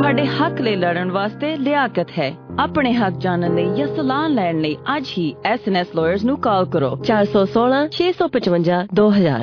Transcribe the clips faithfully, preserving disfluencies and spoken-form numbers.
ਤੁਹਾਡੇ ਹੱਕ ਲਈ ਲੜਨ ਵਾਸਤੇ ਲਿਆਕਤ ਹੈ। ਆਪਣੇ ਹੱਕ ਜਾਣਨ ਲਈ ਜਾਂ ਸਲਾਹ ਲੈਣ ਲਈ ਅੱਜ ਹੀ ਐਸ ਐਨ ਐਸ Lawyers ਨੂੰ ਕਾਲ ਕਰੋ ਚਾਰ ਸੌ ਸੋਲਾਂ ਛੇ ਸੌ ਪਚਵੰਜਾ ਦੋ ਹਜ਼ਾਰ।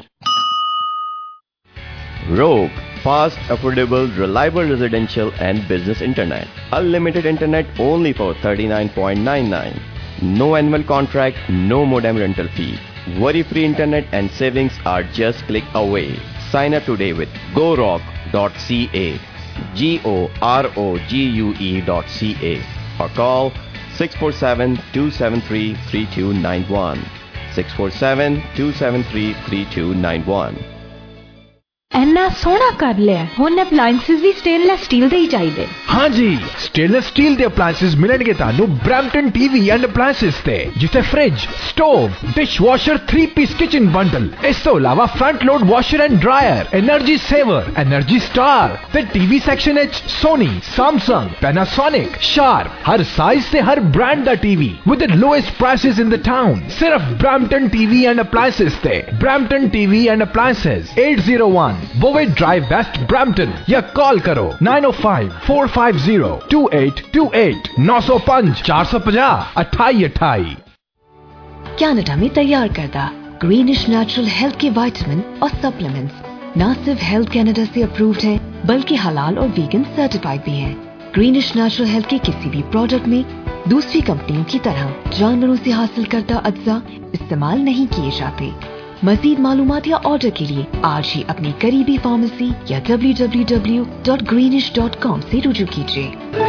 Rogue, fast, affordable, reliable residential and business internet. Unlimited internet only for thirty-nine ninety-nine. No annual contract, no modem rental fee. Worry-free internet and savings are just click away. Sign up today with go rock dot c a. G O R O G U E dot C A or call six four seven, two seven three, three two nine one. six four seven, two seven three, three two nine one. ਇੰਨਾ ਸੋਹਣਾ ਕਰ ਲਿਆ, ਹੁਣ ਅਪਲਾਈਐਂਸਿਸ ਵੀ stainless steel ਦੇ ਹੀ ਚਾਹੀਦੇ। ਹਾਂਜੀ, stainless steel ਦੇ ਅਪਲਾਈਐਂਸਿਸ ਮਿਲਣਗੇ ਤੁਹਾਨੂੰ ਬ੍ਰੈਂਪਟਨ ਟੀਵੀ ਐਂਡ ਅਪਲਾਈਐਂਸਿਸ ਤੇ, ਜਿੱਥੇ fridge, stove, dishwasher, three piece kitchen bundle, ਇਸ ਤੋਂ ਇਲਾਵਾ front load washer and dryer, energy saver, energy star ਤੇ ਟੀਵੀ ਸੈਕਸ਼ਨ ਵਿੱਚ ਸੋਨੀ, ਸੈਮਸੰਗ, ਪੈਨਾਸੋਨਿਕ, ਸ਼ਾਰਪ, ਹਰ ਸਾਈਜ਼ ਤੇ ਹਰ ਬ੍ਰਾਂਡ ਦਾ TV with the lowest prices in the town. ਸਿਰਫ ਬ੍ਰੈਂਪਟਨ ਟੀਵੀ ਐਂਡ ਅਪਲਾਈਐਂਸਿਸ ਤੇ। Brampton TV and appliances eight oh one Bovett Drive West Brampton या call करो nine oh five, four five zero, two eight two eight nine oh five, four five zero, अट्ठाईस अट्ठाईस। Canada में तैयार करदा greenish natural health के vitamin और supplements न सिर्फ हेल्थ कनाडा से अप्रूव्ड है बल्कि हलाल और वीगन सर्टिफाइड भी है। ग्रीनिश नेचुरल हेल्थ के किसी भी प्रोडक्ट में दूसरी कंपनियों की तरह जानवरों से हासिल करदा अज्जा इस्तेमाल नहीं किए जाते। मजीद मालूमात या ऑर्डर के लिए आज ही अपनी करीबी फार्मेसी या w w w dot greenish dot com से रुजू कीजिए।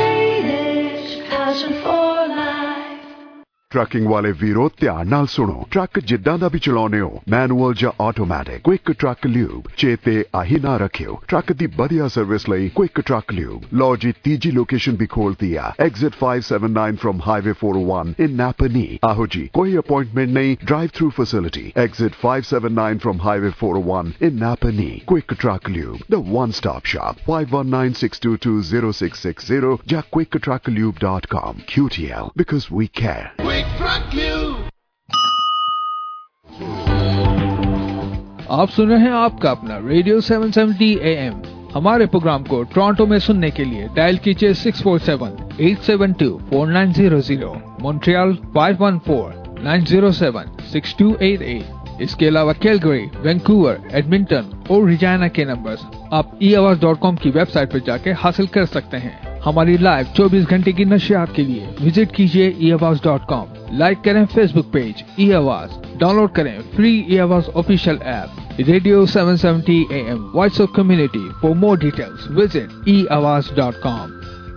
ਟਰੱਕਿੰਗ ਵਾਲੇ ਵੀਰੋ ਧਿਆਨ ਨਾਲ ਸੁਣੋ, ਟਰੱਕ ਜਿੱਦਾਂ ਦਾ ਵੀ ਚਲਾਉਨੇ ਹੋ, ਮੈਨੂਅਲ ਜਾਂ ਆਟੋਮੈਟਿਕ, ਕੁਇਕ ਟਰੱਕ ਲਿਊਬ ਚੇਤੇ ਆਹੀ ਨਾ ਰੱਖਿਓ। ਟਰੱਕ ਦੀ ਵਧੀਆ ਸਰਵਿਸ ਲਈ ਕੁਇਕ ਟਰੱਕ ਲਿਊਬ। ਲਓ ਜੀ, ਤੀਜੀ ਲੋਕੇਸ਼ਨ ਵੀ ਖੋਲਤੀ ਆ, exit five seventy-nine from Highway four oh one in Napanee। ਆਹੋ ਜੀ, ਕੋਈ ਅਪਾਇੰਟਮੈਂਟ ਨਹੀਂ, drive through facility. Exit five seventy-nine from Highway four oh one in Napanee। Quick truck lube, the one stop shop। five one nine, six two two, zero six six zero ਜਾਂ quick truck lube dot com। Q T L, because we care। आप सुन रहे हैं आपका अपना radio seven seventy A M। हमारे programme को Toronto में सुनने के लिए डायल कीजिए six four seven, eight seven two, four nine zero zero, Montreal five one four, nine zero seven, six two eight eight। इसके अलावा कैलगरी, वैंकूवर, एडमिंटन और रिजाना के नंबर्स आप ई आवाज डॉट कॉम की वेबसाइट पर जाके हासिल कर सकते हैं। हमारी लाइव चौबीस घंटे की नशियात के लिए विजिट कीजिए E Awaz dot com. Like करें Facebook page E Awaz, download करें free E Awaz official app radio seven seventy A M voice of community. For more details visit E Awaz dot com.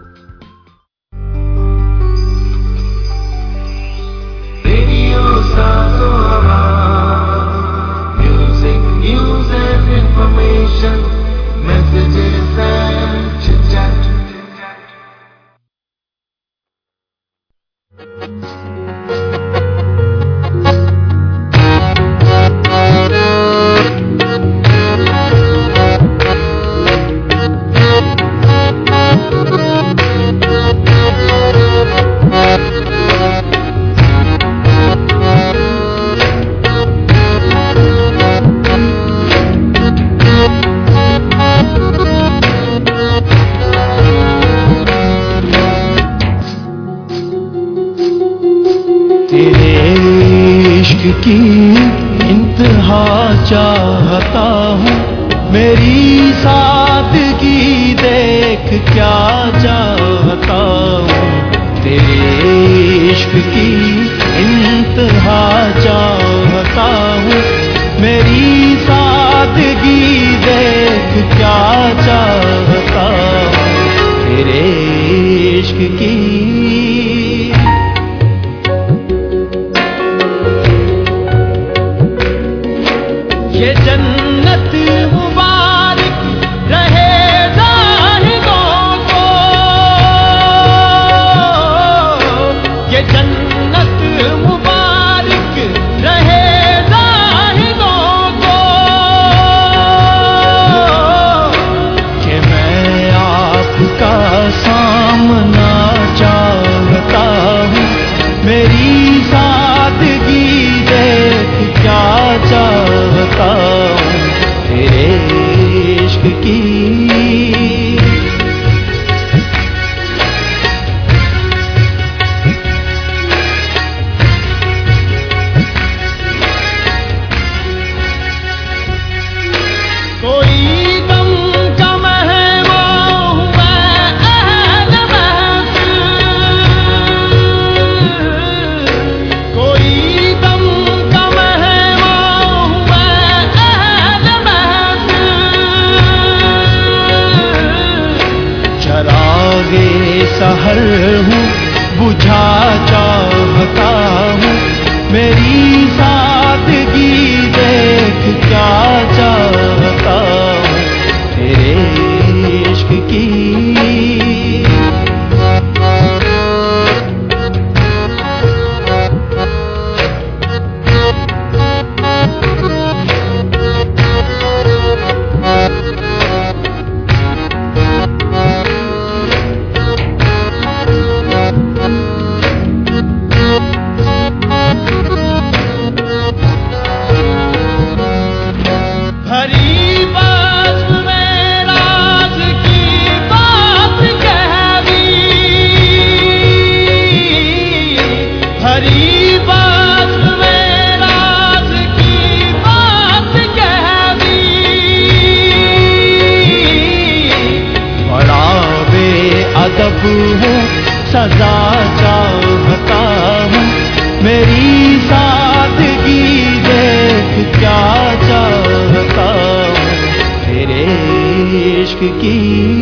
Music, news and information, messages and chit-chat. की इंतहा चाहता हूँ, मेरी सादगी देख क्या चाहता हूँ। तेरे इश्क की इंतहा चाहता हूँ, मेरी सादगी देख क्या चाहता हूँ। तेरे इश्क की ये जन्नत मुबारक रहे जाहिदों को, ये जन्नत मुबारक रहे जाहिदों को, कि मैं आपका सामना चाहता सवेरे सहर हूँ, बुझा चाहता हूँ, मेरी सादगी देख क्या चाहता हूँ तेरे इश्क की। सजा चाहता हूँ, मेरी सादगी देख क्या चाहता हूँ तेरे इश्क की।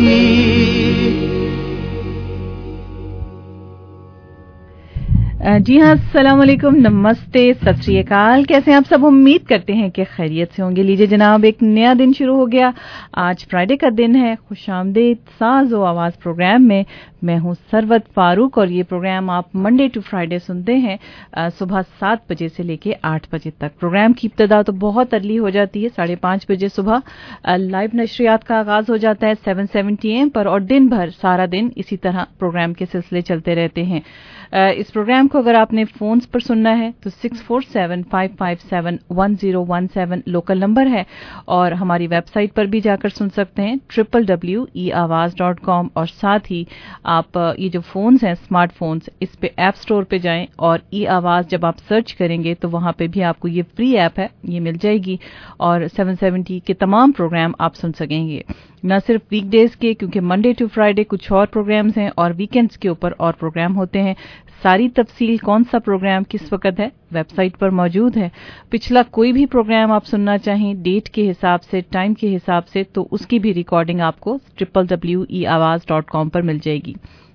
जी हाँ, अस्सलाम वालेकुम, नमस्ते, सत श्री अकाल। कैसे हैं आप सब? उम्मीद करते हैं कि खैरियत से होंगे। लीजिए जनाब, एक नया दिन शुरू हो गया। आज फ्राइडे का दिन है। खुशामदीद साज़ व आवाज़ प्रोग्राम में मैं हूं सरवत फारूक और ये प्रोग्राम आप मंडे टू फ्राइडे सुनते हैं आ, सुबह सात बजे से लेके आठ बजे तक। प्रोग्राम की इब्तिदा तो बहुत अर्ली हो जाती है, साढ़े पाँच बजे सुबह लाइव नशरियात का आगाज़ हो जाता है सेवन सेवेंटी एम पर, और दिन भर सारा दिन इसी तरह प्रोग्राम के सिलसिले चलते रहते हैं। इस प्रोग्राम को अगर आपने फ़ोन्स पर सुनना है तो six four seven five five seven one zero one seven local number है, और हमारी वेबसाइट पर भी जाकर सुन सकते हैं ट्रिपल डब्ल्यू ई आवाज़ डॉट कॉम। और साथ ही आप ये जो फ़ोन्स हैं स्मार्टफोन्स, इस पे ऐप स्टोर पे जाएं और ई आवाज़ जब आप सर्च करेंगे तो वहाँ पे भी आपको ये फ्री ऐप है, ये मिल जाएगी, और सेवन सेवेंटी के तमाम प्रोग्राम आप सुन सकेंगे। न सिर्फ वीकडेज के, क्योंकि मंडे टू फ्राइडे कुछ और प्रोग्राम्स हैं और वीकेंड्स के ऊपर और प्रोग्राम होते हैं। सारी तफसील कौन सा प्रोग्राम किस वक्त है वेबसाइट पर मौजूद है। पिछला कोई भी प्रोग्राम आप सुनना चाहें डेट के हिसाब से, टाइम के हिसाब से, तो उसकी भी रिकॉर्डिंग आपको ट्रिपल डब्ल्यू ई आवाज़ डॉट कॉम पर मिल जाएगी।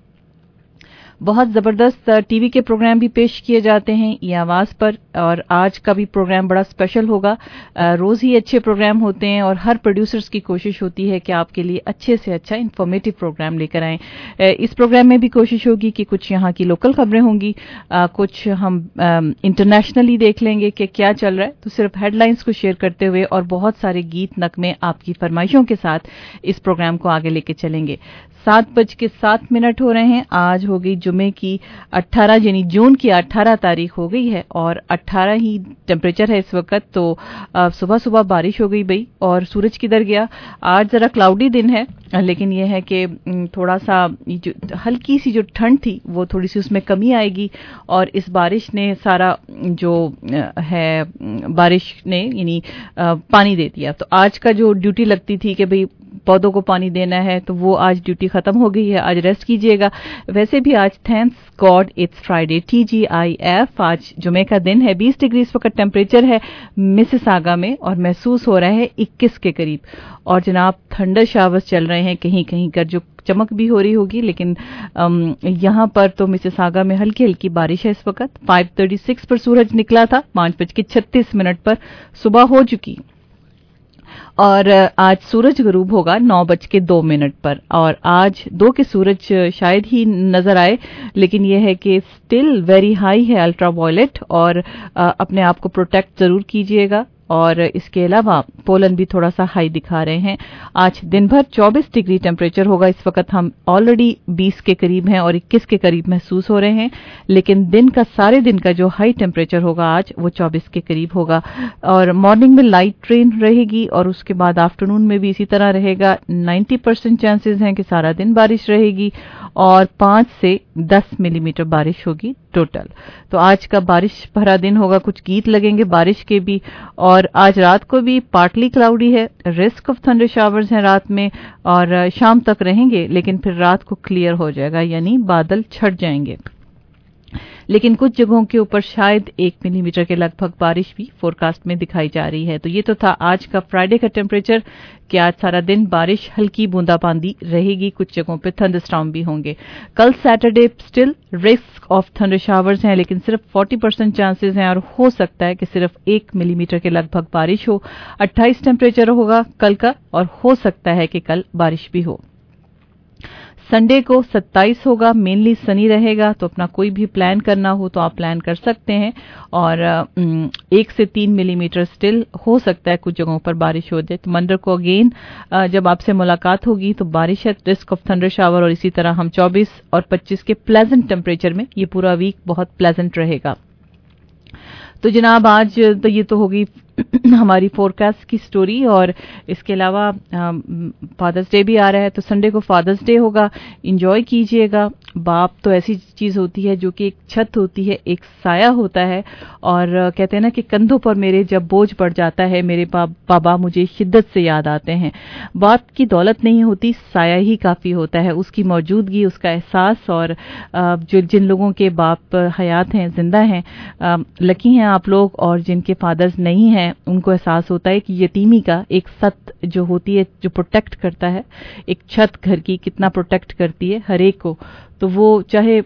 बहुत ज़बरदस्त टीवी के प्रोग्राम भी पेश किए जाते हैं ये आवाज़ पर, और आज का भी प्रोग्राम बड़ा स्पेशल होगा। रोज़ ही अच्छे प्रोग्राम होते हैं और हर प्रोड्यूसर्स की कोशिश होती है कि आपके लिए अच्छे से अच्छा इंफॉर्मेटिव प्रोग्राम लेकर आएँ। इस प्रोग्राम में भी कोशिश होगी कि कुछ यहाँ की लोकल खबरें होंगी, कुछ हम इंटरनेशनली देख लेंगे कि क्या चल रहा है, तो सिर्फ हेडलाइंस को शेयर करते हुए और बहुत सारे गीत नगमे आपकी फरमाइशों के साथ इस प्रोग्राम को आगे लेके चलेंगे। सात बज के सात मिनट हो रहे हैं। आज हो गई जुमे की अट्ठारह, यानी जून की अट्ठारह तारीख हो गई है और अट्ठारह ही टेम्परेचर है इस वक्त। तो सुबह सुबह बारिश हो गई भाई और सूरज किधर गया। आज जरा क्लाउडी दिन है, लेकिन यह है कि थोड़ा सा जो हल्की सी जो ठंड थी वो थोड़ी सी उसमें कमी आएगी, और इस बारिश ने सारा जो है बारिश ने यानी पानी दे दिया। तो आज का जो ड्यूटी लगती थी कि भाई पौधों को पानी देना है, तो वो आज ड्यूटी खत्म हो गई है। आज रेस्ट कीजिएगा। वैसे भी आज thanks God it's Friday, T G I F, आज जुमे का दिन है। बीस डिग्री इस वक्त टेम्परेचर है मिसिसागा में और महसूस हो रहा है इक्कीस के करीब। और जनाब थंडर शावर्स चल रहे हैं, कहीं कहीं कर जो चमक भी हो रही होगी, लेकिन यहाँ पर तो मिसिसागा में हल्की हल्की बारिश है इस वक्त। फाइव थर्टी सिक्स पर सूरज निकला था, पाँच बज के छत्तीस मिनट पर सुबह हो चुकी, और आज सूरज गरूब होगा नौ बज के दो मिनट पर। और आज दो के सूरज शायद ही नजर आए, लेकिन यह है कि स्टिल वेरी हाई है अल्ट्रा वायलेट, और अपने आप को प्रोटेक्ट जरूर कीजिएगा। और इसके अलावा पोलन भी थोड़ा सा हाई दिखा रहे हैं। आज दिन भर चौबीस डिग्री टेम्परेचर होगा। इस वक्त हम ऑलरेडी बीस के करीब हैं और इक्कीस के करीब महसूस हो रहे हैं, लेकिन दिन का सारे दिन का जो हाई टेम्परेचर होगा आज वो चौबीस के करीब होगा। और मॉर्निंग में लाइट रेन रहेगी और उसके बाद आफ्टरनून में भी इसी तरह रहेगा। नब्बे परसेंट चांसेस हैं कि सारा दिन बारिश रहेगी और पाँच से दस मिलीमीटर बारिश होगी टोटल। तो आज का बारिश भरा दिन होगा। कुछ गीत लगेंगे बारिश के भी। और आज रात को भी पार्टली क्लाउडी है, रिस्क ऑफ थंडर शावर्स हैं रात में और शाम तक रहेंगे, लेकिन फिर रात को क्लियर हो जाएगा, यानी बादल छट जाएंगे। लेकिन कुछ जगहों के ऊपर शायद एक मिलीमीटर के लगभग बारिश भी फोरकास्ट में दिखाई जा रही है। तो ये तो था आज का फ्राइडे का टेम्परेचर कि आज सारा दिन बारिश, हल्की बूंदाबांदी रहेगी, कुछ जगहों पे थंडरस्टॉर्म भी होंगे। कल Saturday still risk of thunder showers हैं, लेकिन सिर्फ चालीस परसेंट चांसेस हैं और हो सकता है कि सिर्फ एक मिलीमीटर के लगभग बारिश हो। अट्ठाईस टेम्परेचर होगा कल का और हो सकता है कि कल बारिश भी हो। संडे को सत्ताईस होगा, मेनली सनी रहेगा, तो अपना कोई भी प्लान करना हो तो आप प्लान कर सकते हैं। और एक से तीन मिलीमीटर स्टिल हो सकता है कुछ जगहों पर बारिश हो जाए। तो मंडे को अगेन जब आपसे मुलाकात होगी तो बारिश है, रिस्क ऑफ थंडर शावर, और इसी तरह हम चौबीस और पच्चीस के प्लेजेंट टेम्परेचर में ये पूरा वीक बहुत प्लेजेंट रहेगा। तो जनाब आज तो ये तो होगी हमारी फोरकास्ट की स्टोरी, और इसके अलावा फादर्स डे भी आ रहा है, तो संडे को फादर्स डे होगा, एंजॉय कीजिएगा। बाप तो ऐसी चीज होती है जो कि एक छत होती है, एक साया होता है, और कहते हैं ना कि कंधों पर मेरे जब बोझ पड़ जाता है मेरे बाबा मुझे शिद्दत से याद आते हैं। बाप की दौलत नहीं होती, साया ही काफी होता है, उसकी मौजूदगी, उसका एहसास। और जो जिन लोगों के बाप हयात हैं, जिंदा हैं, लकी हैं आप लोग, और जिनके फादर्स नहीं हैं उनको एहसास होता है कि यतीमी का एक सत जो होती है, जो प्रोटेक्ट करता है, एक छत घर की कितना प्रोटेक्ट करती है हर एक को। तो वो चाहे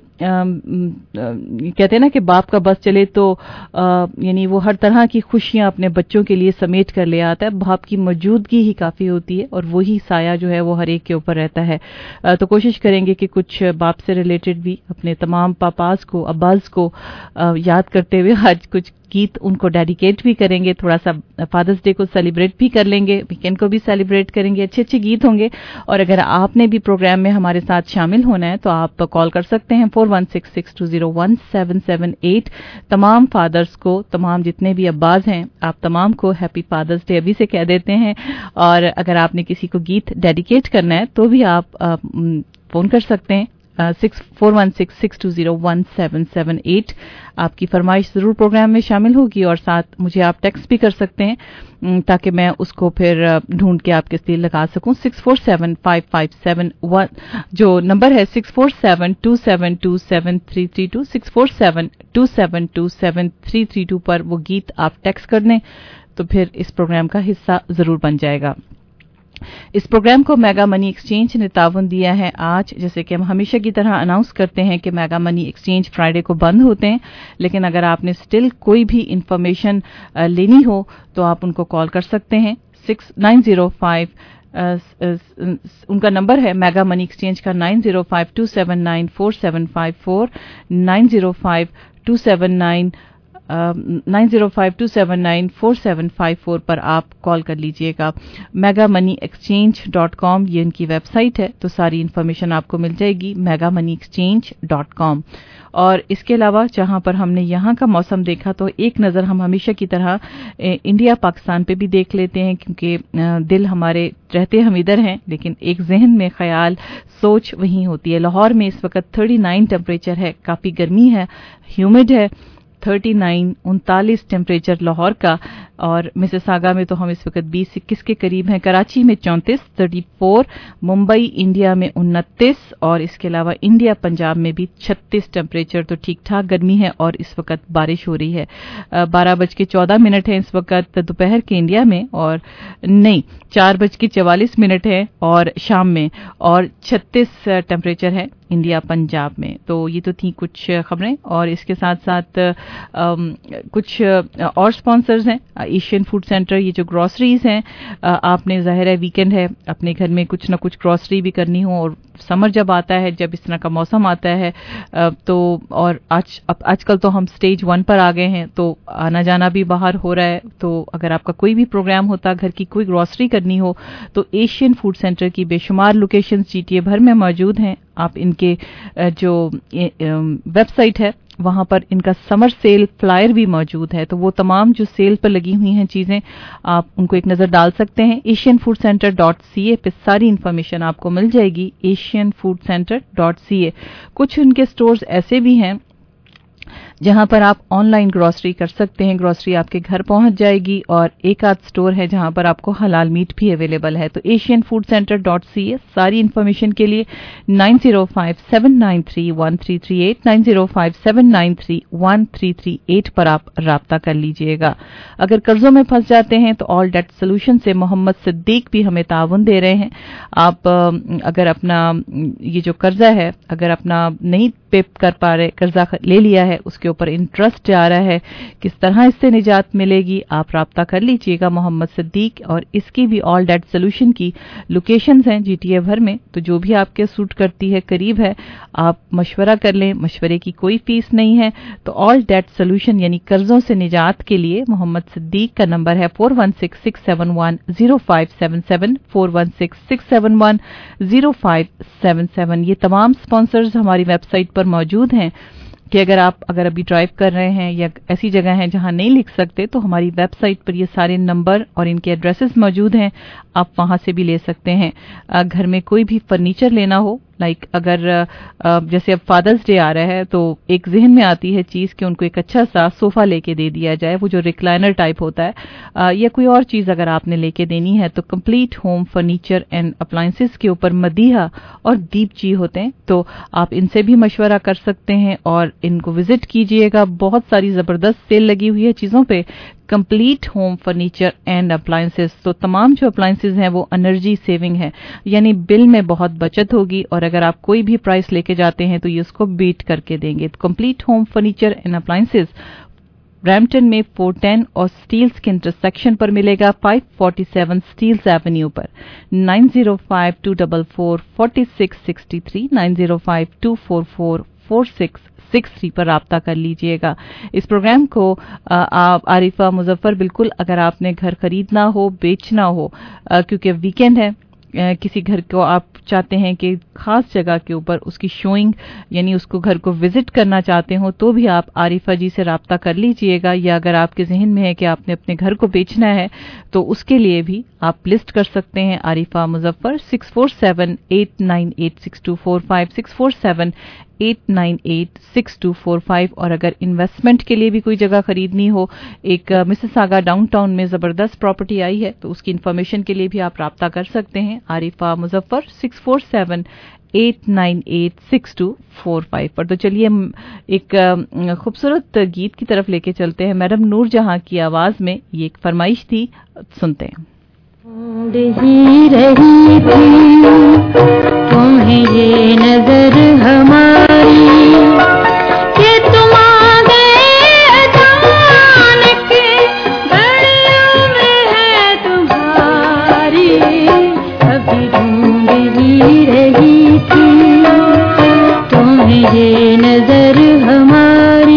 कहते हैं ना कि बाप का बस चले तो यानी वो हर तरह की खुशियां अपने बच्चों के लिए समेट कर ले आता है। बाप की मौजूदगी ही काफी होती है और वही साया जो है वो हर एक के ऊपर रहता है। तो कोशिश करेंगे कि कुछ बाप से रिलेटेड भी अपने तमाम पापास को, अब्बास को याद करते हुए आज कुछ गीत उनको डेडिकेट भी करेंगे। थोड़ा सा फादर्स डे को सेलिब्रेट भी कर लेंगे, वीकेंड को भी सेलिब्रेट करेंगे, अच्छे अच्छे गीत होंगे। और अगर आपने भी प्रोग्राम में हमारे साथ शामिल होना है तो आप कॉल कर सकते हैं four one six six two zero one seven seven eight. तमाम फादर्स को, तमाम जितने भी अब्बास हैं, आप तमाम को हैप्पी फादर्स डे अभी से कह देते हैं। और अगर आपने किसी को गीत डेडिकेट करना है तो भी आप फोन कर सकते हैं six four one six six two zero one seven seven eight. आपकी फरमाइश जरूर प्रोग्राम में शामिल होगी, और साथ मुझे आप टेक्स्ट भी कर सकते हैं ताकि मैं उसको फिर ढूंढ के आपके लिए लगा सकूं। Six four seven five five seven one जो नंबर है, six four seven two seven two seven three three two, six four seven two seven two seven three three two पर वो गीत आप टेक्स्ट कर दें तो फिर इस प्रोग्राम का हिस्सा जरूर बन जाएगा। इस प्रोग्राम को मेगा मनी एक्सचेंज ने ताउन दिया है। आज जैसे कि हम हमेशा की तरह अनाउंस करते हैं कि मेगा मनी एक्सचेंज फ्राइडे को बंद होते हैं, लेकिन अगर आपने स्टिल कोई भी इंफॉर्मेशन लेनी हो तो आप उनको कॉल कर सकते हैं। सिक्स नाइन जीरो फाइव उनका नंबर है मेगा मनी एक्सचेंज का, nine zero five two seven nine four seven five four, nine zero five two seven nine nine zero five two seven nine four seven five four पर आप call कर लीजिएगा। Mega money exchange dot com ये इनकी website है, तो सारी information आपको मिल जाएगी mega money exchange dot com. और इसके अलावा जहां पर हमने यहाँ का मौसम देखा तो एक नज़र हम हमेशा की तरह इंडिया पाकिस्तान पे भी देख लेते हैं, क्योंकि दिल हमारे रहते हम इधर हैं लेकिन एक जहन में ख्याल, सोच वहीं होती है। लाहौर में इस वक्त थर्टी नाइन टेम्परेचर है, काफ़ी गर्मी है, ह्यूमिड है, थर्टी नाइन उनतालीस टेम्परेचर लाहौर का। और मिसिसागा में तो हम इस वक्त बीस इक्कीस के करीब हैं, कराची में चौंतीस चौंतीस, मुंबई इंडिया में उनतीस, और इसके अलावा इंडिया पंजाब में भी छत्तीस टेम्परेचर। तो ठीक ठाक गर्मी है और इस वक्त बारिश हो रही है। बारह बज के चौदह मिनट है इस वक्त दोपहर के इंडिया में, और नहीं चार बज के चवालीस मिनट है और शाम में, और छत्तीस टेम्परेचर है इंडिया पंजाब में। तो ये तो थी कुछ खबरें, और इसके साथ साथ आम, कुछ और स्पॉन्सर्स हैं। एशियन फूड सेंटर, ये जो ग्रॉसरीज हैं, आपने जाहिर है वीकेंड है, अपने घर में कुछ ना कुछ ग्रॉसरी भी करनी हो, और समर जब आता है, जब इस तरह का मौसम आता है तो, और आज अब आजकल तो हम स्टेज वन पर आ गए हैं, तो आना जाना भी बाहर हो रहा है। तो अगर आपका कोई भी प्रोग्राम होता, घर की कोई ग्रॉसरी करनी हो, तो एशियन फूड सेंटर की बेशुमार लोकेशंस जीटीए भर में मौजूद हैं। आप इनके जो वेबसाइट है वहां पर इनका समर सेल फ्लायर भी मौजूद है, तो वो तमाम जो सेल पर लगी हुई हैं चीजें, आप उनको एक नजर डाल सकते हैं। Asian food centre dot C A पे सारी इन्फॉर्मेशन आपको मिल जाएगी, Asian food centre dot C A. कुछ उनके स्टोर्स ऐसे भी हैं जहां पर आप ऑनलाइन ग्रोसरी कर सकते हैं। ग्रोसरी आपके घर पहुंच जाएगी और एक आध स्टोर है जहां पर आपको हलाल मीट भी अवेलेबल है। तो Asian food centre dot C A. सारी इन्फॉर्मेशन के लिए nine zero five seven nine three one three three eight nine zero five seven nine three one three three eight पर आप राब्ता कर लीजिएगा। अगर कर्जों में फंस जाते हैं तो ऑल डेट सोल्यूशन से मोहम्मद सिद्दीक भी हमें ताउन दे रहे हैं। आप अगर अपना ये जो कर्जा है, अगर अपना नहीं पे कर पा रहे, कर्जा ले लिया है, उसके ऊपर इंटरेस्ट जा रहा है, किस तरह इससे निजात मिलेगी, आप राब्ता कर लीजिएगा मोहम्मद सिद्दीक। और इसकी भी ऑल डेट सोल्यूशन की लोकेशंस हैं जीटीए भर में, तो जो भी आपके सूट करती है, करीब है, आप मशवरा कर लें। मशवरे की कोई फीस नहीं है। तो ऑल डेट सोल्यूशन यानी कर्जों से निजात के लिए मोहम्मद सिद्दीक का नंबर है four one six six seven one zero five seven seven four one six six seven one zero five seven seven. ये तमाम स्पॉन्सर्स हमारी वेबसाइट पर मौजूद हैं कि अगर आप अगर अभी ड्राइव कर रहे हैं या ऐसी जगह हैं जहां नहीं लिख सकते, तो हमारी वेबसाइट पर ये सारे नंबर और इनके एड्रेसेस मौजूद हैं, आप वहां से भी ले सकते हैं। घर में कोई भी फर्नीचर लेना हो, लाइक अगर जैसे अब फादर्स डे आ रहा है तो एक जहन में आती है चीज़ कि उनको एक अच्छा सा सोफा लेके दे दिया जाए, वो जो रिक्लाइनर टाइप होता है, या कोई और चीज़ अगर आपने लेके देनी है, तो complete home furniture and appliances के ऊपर मदीहा और दीप जी होते हैं। तो आप इनसे भी मशवरा कर सकते हैं और इनको विजिट कीजिएगा। बहुत सारी ज़बरदस्त सेल लगी हुई है चीज़ों पे, complete home furniture and appliances. तो तमाम जो अप्लायंसेस हैं वो एनर्जी सेविंग है, यानी बिल में बहुत बचत होगी, और अगर आप कोई भी प्राइस लेके जाते हैं तो ये उसको बीट करके देंगे। तो complete home furniture and appliances Brampton में फोर टेन और स्टील्स के इंटरसेक्शन पर मिलेगा, five forty seven Steeles Avenue पर। Nine zero five two double four forty six sixty three nine zero five two four four four six six three पर राब्ता कर लीजिएगा। इस प्रोग्राम को आप आरिफा मुजफ्फर, बिल्कुल अगर आपने घर खरीदना हो, बेचना हो, क्योंकि वीकेंड है, किसी घर को आप चाहते हैं कि खास जगह के ऊपर उसकी शोइंग यानी उसको घर को विजिट करना चाहते हो, तो भी आप आरिफा जी से राब्ता कर लीजिएगा। या अगर आपके जहन में है कि आपने अपने घर को बेचना है तो उसके लिए भी आप लिस्ट कर सकते हैं Arifa Muzaffar six four seven eight nine eight six two four five six four seven eight nine eight six two four five. और अगर इन्वेस्टमेंट के लिए भी कोई जगह खरीदनी हो, एक मिसिसागा डाउनटाउन में जबरदस्त प्रॉपर्टी आई है, तो उसकी इन्फॉर्मेशन के लिए भी आप राब्ता कर सकते हैं Arifa Muzaffar six four seven eight nine eight six two four five पर। तो चलिए एक खूबसूरत गीत की तरफ लेके चलते हैं। मैडम नूर जहां की आवाज में ये एक फरमाइश थी, सुनते हैं। ढूंढ ही रही थी तुम्हें ये नजर हमारी, कि तुम आ गए अचानक, बड़ी उम्र है तुम्हारी, अभी ढूंढ ही रही थी तुम्हें ये नजर हमारी।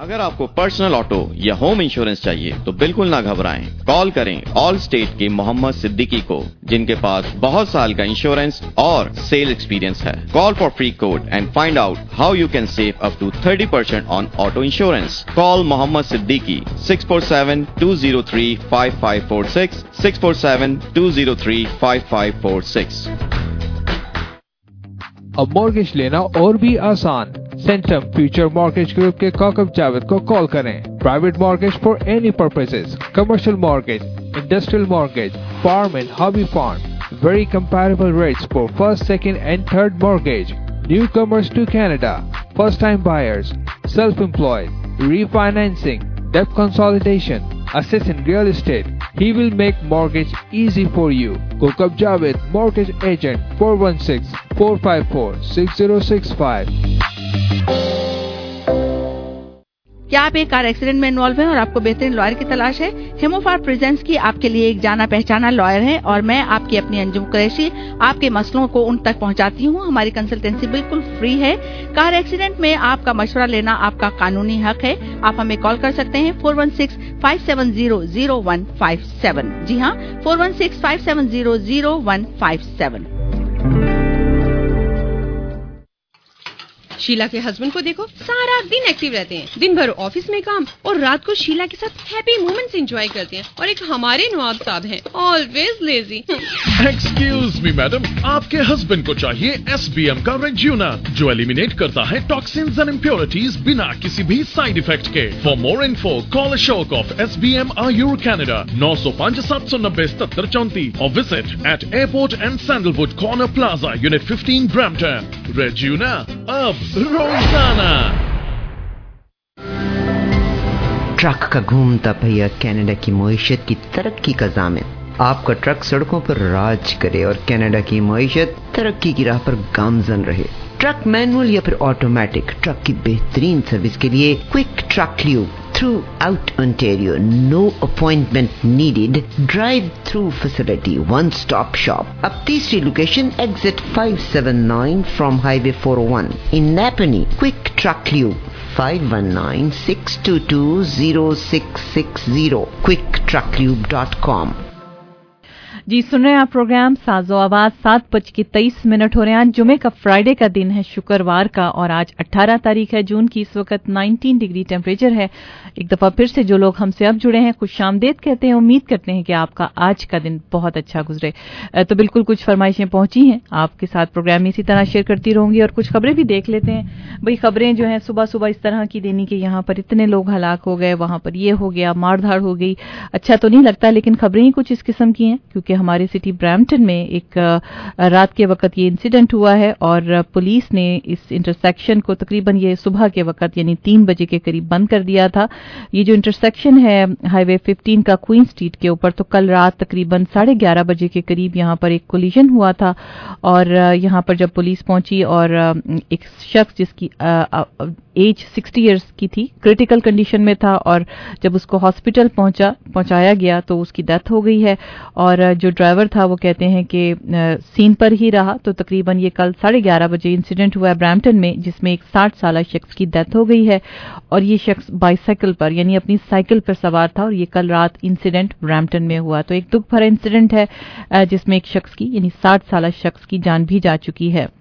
अगर आपको पर्सनल ऑटो या होम इंश्योरेंस चाहिए तो बिल्कुल ना घबराएं। कॉल करें ऑल स्टेट के मोहम्मद सिद्दीकी को, जिनके पास बहुत साल का इंश्योरेंस और सेल एक्सपीरियंस है। Call for free quote and find out how you can save up to thirty percent on auto insurance. Call Mohammad Siddiqui six four seven two zero three five five four six six four seven two zero three five five four six. अब mortgage लेना और भी आसान। Centum future mortgage group के काकब जावेद को call करें। Private mortgage for any purposes, commercial mortgage, industrial mortgage, farm and hobby farm, very comparable rates for first, second and third mortgage. Newcomers to Canada, first time buyers, self-employed, refinancing, debt consolidation, assess in real estate. He will make mortgage easy for you. Kokab Javed, mortgage agent, four one six, four five four, six zero six five. क्या आप एक car accident में involve हैं और आपको बेहतरीन lawyer की तलाश है? हेमोफार प्रेजेंट्स की आपके लिए एक जाना पहचाना लॉयर है और मैं आपकी अपनी अंजुम कुरैशी आपके मसलों को उन तक पहुंचाती हूं। हमारी कंसल्टेंसी बिल्कुल फ्री है। कार एक्सीडेंट में आपका मशवरा लेना आपका कानूनी हक है। आप हमें कॉल कर सकते हैं four one six five seven zero zero one five seven. जी हाँ, four one six five seven zero zero one five seven. Sheela के हस्बैंड को देखो, सारा दिन एक्टिव रहते हैं, दिन भर ऑफिस में काम और रात को शीला के साथ हैप्पी मोमेंट्स एंजॉय करते हैं। और एक हमारे नवाब साहब हैं, always lazy. Excuse me madam, आपके हस्बैंड को चाहिए एस बी एम का रेज्यूना, जो एलिमिनेट करता है टॉक्सिन्स एंड इम्प्योरिटीज बिना किसी भी साइड इफेक्ट के। For more info call Ashok of S B M Ayur Canada नौ सौ पाँच सात सौ नब्बे सत्तर चौंतीस और visit at airport and sandalwood corner plaza unit fifteen Brampton. रेज्यूना अब रोजाना। ट्रक का घूमता पहिया कनाडा की मईशत की तरक्की का ज़ामिन। आपका ट्रक सड़कों पर राज करे और कनाडा की मईशत तरक्की की राह पर गामजन रहे। ट्रक मैनुअल या फिर ऑटोमेटिक, ट्रक की बेहतरीन सर्विस के लिए quick truck lube throughout Ontario. No appointment needed. Drive-through facility. One-stop shop. अब तीसरी location exit five seven nine from Highway four oh one. In Napanee, Quick Truck Lube. five one nine, six two two, zero six six zero. quick truck lube dot com. जी सुन रहे हैं आप programme साजो आवाज। सात बज के तेईस मिनट हो रहे हैं। आज जुमे का फ्राइडे का दिन है, शुक्रवार का, और आज अठारह तारीख है जून की। इस वक्त उन्नीस डिग्री टेम्परेचर है। एक दफा फिर से जो लोग हमसे अब जुड़े हैं, खुशामदीद कहते हैं। उम्मीद करते हैं कि आपका आज का दिन बहुत अच्छा गुजरे। तो बिल्कुल कुछ फरमाइशें पहुंची हैं, आपके साथ प्रोग्राम में इसी तरह शेयर करती रहूंगी और कुछ खबरें भी देख लेते हैं। भाई खबरें जो है सुबह सुबह इस तरह की देनी कि यहाँ पर इतने लोग हलाक हो गए, वहां पर ये हो गया, मारधाड़ हो गई, अच्छा तो नहीं लगता। लेकिन खबरें ही कुछ इस किस्म की हैं, क्योंकि हमारे सिटी ब्रैम्पटन में एक रात के वक्त ये इंसिडेंट हुआ है और पुलिस ने इस इंटरसेक्शन को तकरीबन ये सुबह के वक्त यानी तीन बजे के करीब बंद कर दिया था। ये जो इंटरसेक्शन है हाईवे फिफ्टीन का क्वीन स्ट्रीट के ऊपर, तो कल रात तकरीबन साढ़े ग्यारह बजे के करीब यहाँ पर एक कोलिजन हुआ था। और यहाँ पर जब पुलिस पहुंची और एक शख्स जिसकी एज साठ इयर्स की थी, क्रिटिकल कंडीशन में था, और जब उसको हॉस्पिटल पहुंचा पहुंचाया गया तो उसकी डेथ हो गई है। और जो ड्राइवर था वो कहते हैं कि सीन पर ही रहा। तो तकरीबन ये कल साढ़े ग्यारह बजे इंसिडेंट हुआ है ब्रैम्पटन में, जिसमें एक साठ साल शख्स की डेथ हो गई है। और ये शख्स बाइसाइकिल पर यानी अपनी साइकिल पर सवार था और ये कल रात इंसिडेंट ब्रैम्पटन में हुआ। तो एक दुख भरा इंसिडेंट है जिसमें एक शख्स की यानी साठ साल शख्स की जान भी जा चुकी है।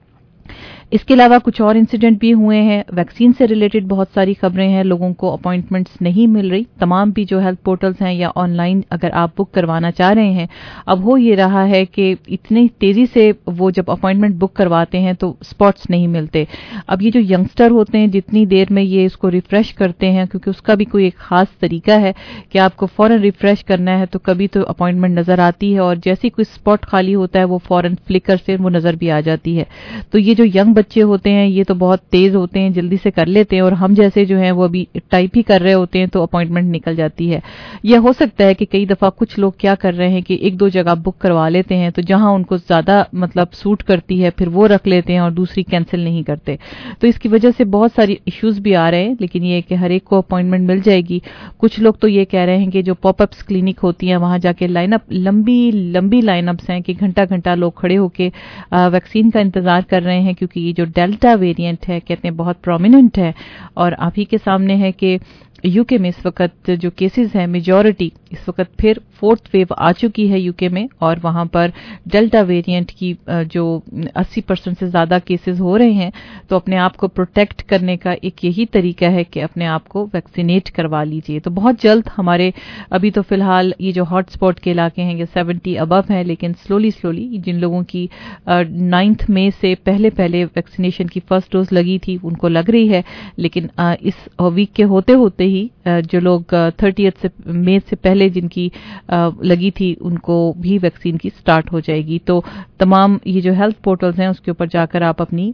इसके अलावा कुछ और इंसिडेंट भी हुए हैं। वैक्सीन से रिलेटेड बहुत सारी खबरें हैं। लोगों को अपॉइंटमेंट्स नहीं मिल रही। तमाम भी जो हेल्थ पोर्टल्स हैं या ऑनलाइन अगर आप बुक करवाना चाह रहे हैं, अब हो ये रहा है कि इतनी तेजी से वो जब अपॉइंटमेंट बुक करवाते हैं तो स्पॉट्स नहीं मिलते। अब ये जो यंगस्टर होते हैं, जितनी देर में ये इसको रिफ्रेश करते हैं, क्योंकि उसका भी कोई एक खास तरीका है कि आपको फौरन रिफ्रेश करना है, तो कभी तो अपॉइंटमेंट नजर आती है और जैसे ही कोई स्पॉट खाली होता है वो फौरन फ्लिकर से वो नजर भी आ जाती है। तो ये जो यंग बच्चे होते हैं ये तो बहुत तेज होते हैं, जल्दी से कर लेते हैं, और हम जैसे जो हैं वो अभी टाइप ही कर रहे होते हैं तो अपॉइंटमेंट निकल जाती है। यह हो सकता है कि कई दफा कुछ लोग क्या कर रहे हैं कि एक दो जगह बुक करवा लेते हैं, तो जहां उनको ज्यादा मतलब सूट करती है फिर वो रख लेते हैं और दूसरी कैंसिल नहीं करते। तो इसकी वजह से बहुत सारी इश्यूज भी आ रहे हैं। लेकिन ये कि हर एक को अपॉइंटमेंट मिल जाएगी। कुछ लोग तो ये कह रहे हैं कि जो पॉपअप्स क्लिनिक होती हैं वहां जाके लाइनअप लंबी लंबी लाइनअप्स हैं कि घंटा घंटा लोग खड़े होके वैक्सीन का इंतजार कर रहे हैं, क्योंकि ये जो डेल्टा वेरिएंट है कहते हैं बहुत प्रोमिनेंट है, और आप ही के सामने है कि यूके में इस वक्त जो केसेस हैं मेजॉरिटी इस वक्त फिर फोर्थ वेव आ चुकी है यूके में, और वहां पर डेल्टा वेरिएंट की जो अस्सी परसेंट से ज़्यादा केसेस हो रहे हैं। तो अपने आप को प्रोटेक्ट करने का एक यही तरीका है कि अपने आप को वैक्सीनेट करवा लीजिए। तो बहुत जल्द हमारे अभी तो फिलहाल ये जो हॉटस्पॉट के इलाके हैं ये सेवेंटी अबव हैं, लेकिन स्लोली स्लोली जिन लोगों की नाइन्थ मई से पहले पहले वैक्सीनेशन की फर्स्ट डोज लगी थी उनको लग रही है, लेकिन आ, इस वीक के होते होते ही जो लोग थर्टियथ से मई से पहले जिनकी लगी थी उनको भी वैक्सीन की स्टार्ट हो जाएगी। तो तमाम ये जो हेल्थ पोर्टल्स हैं उसके ऊपर जाकर आप अपनी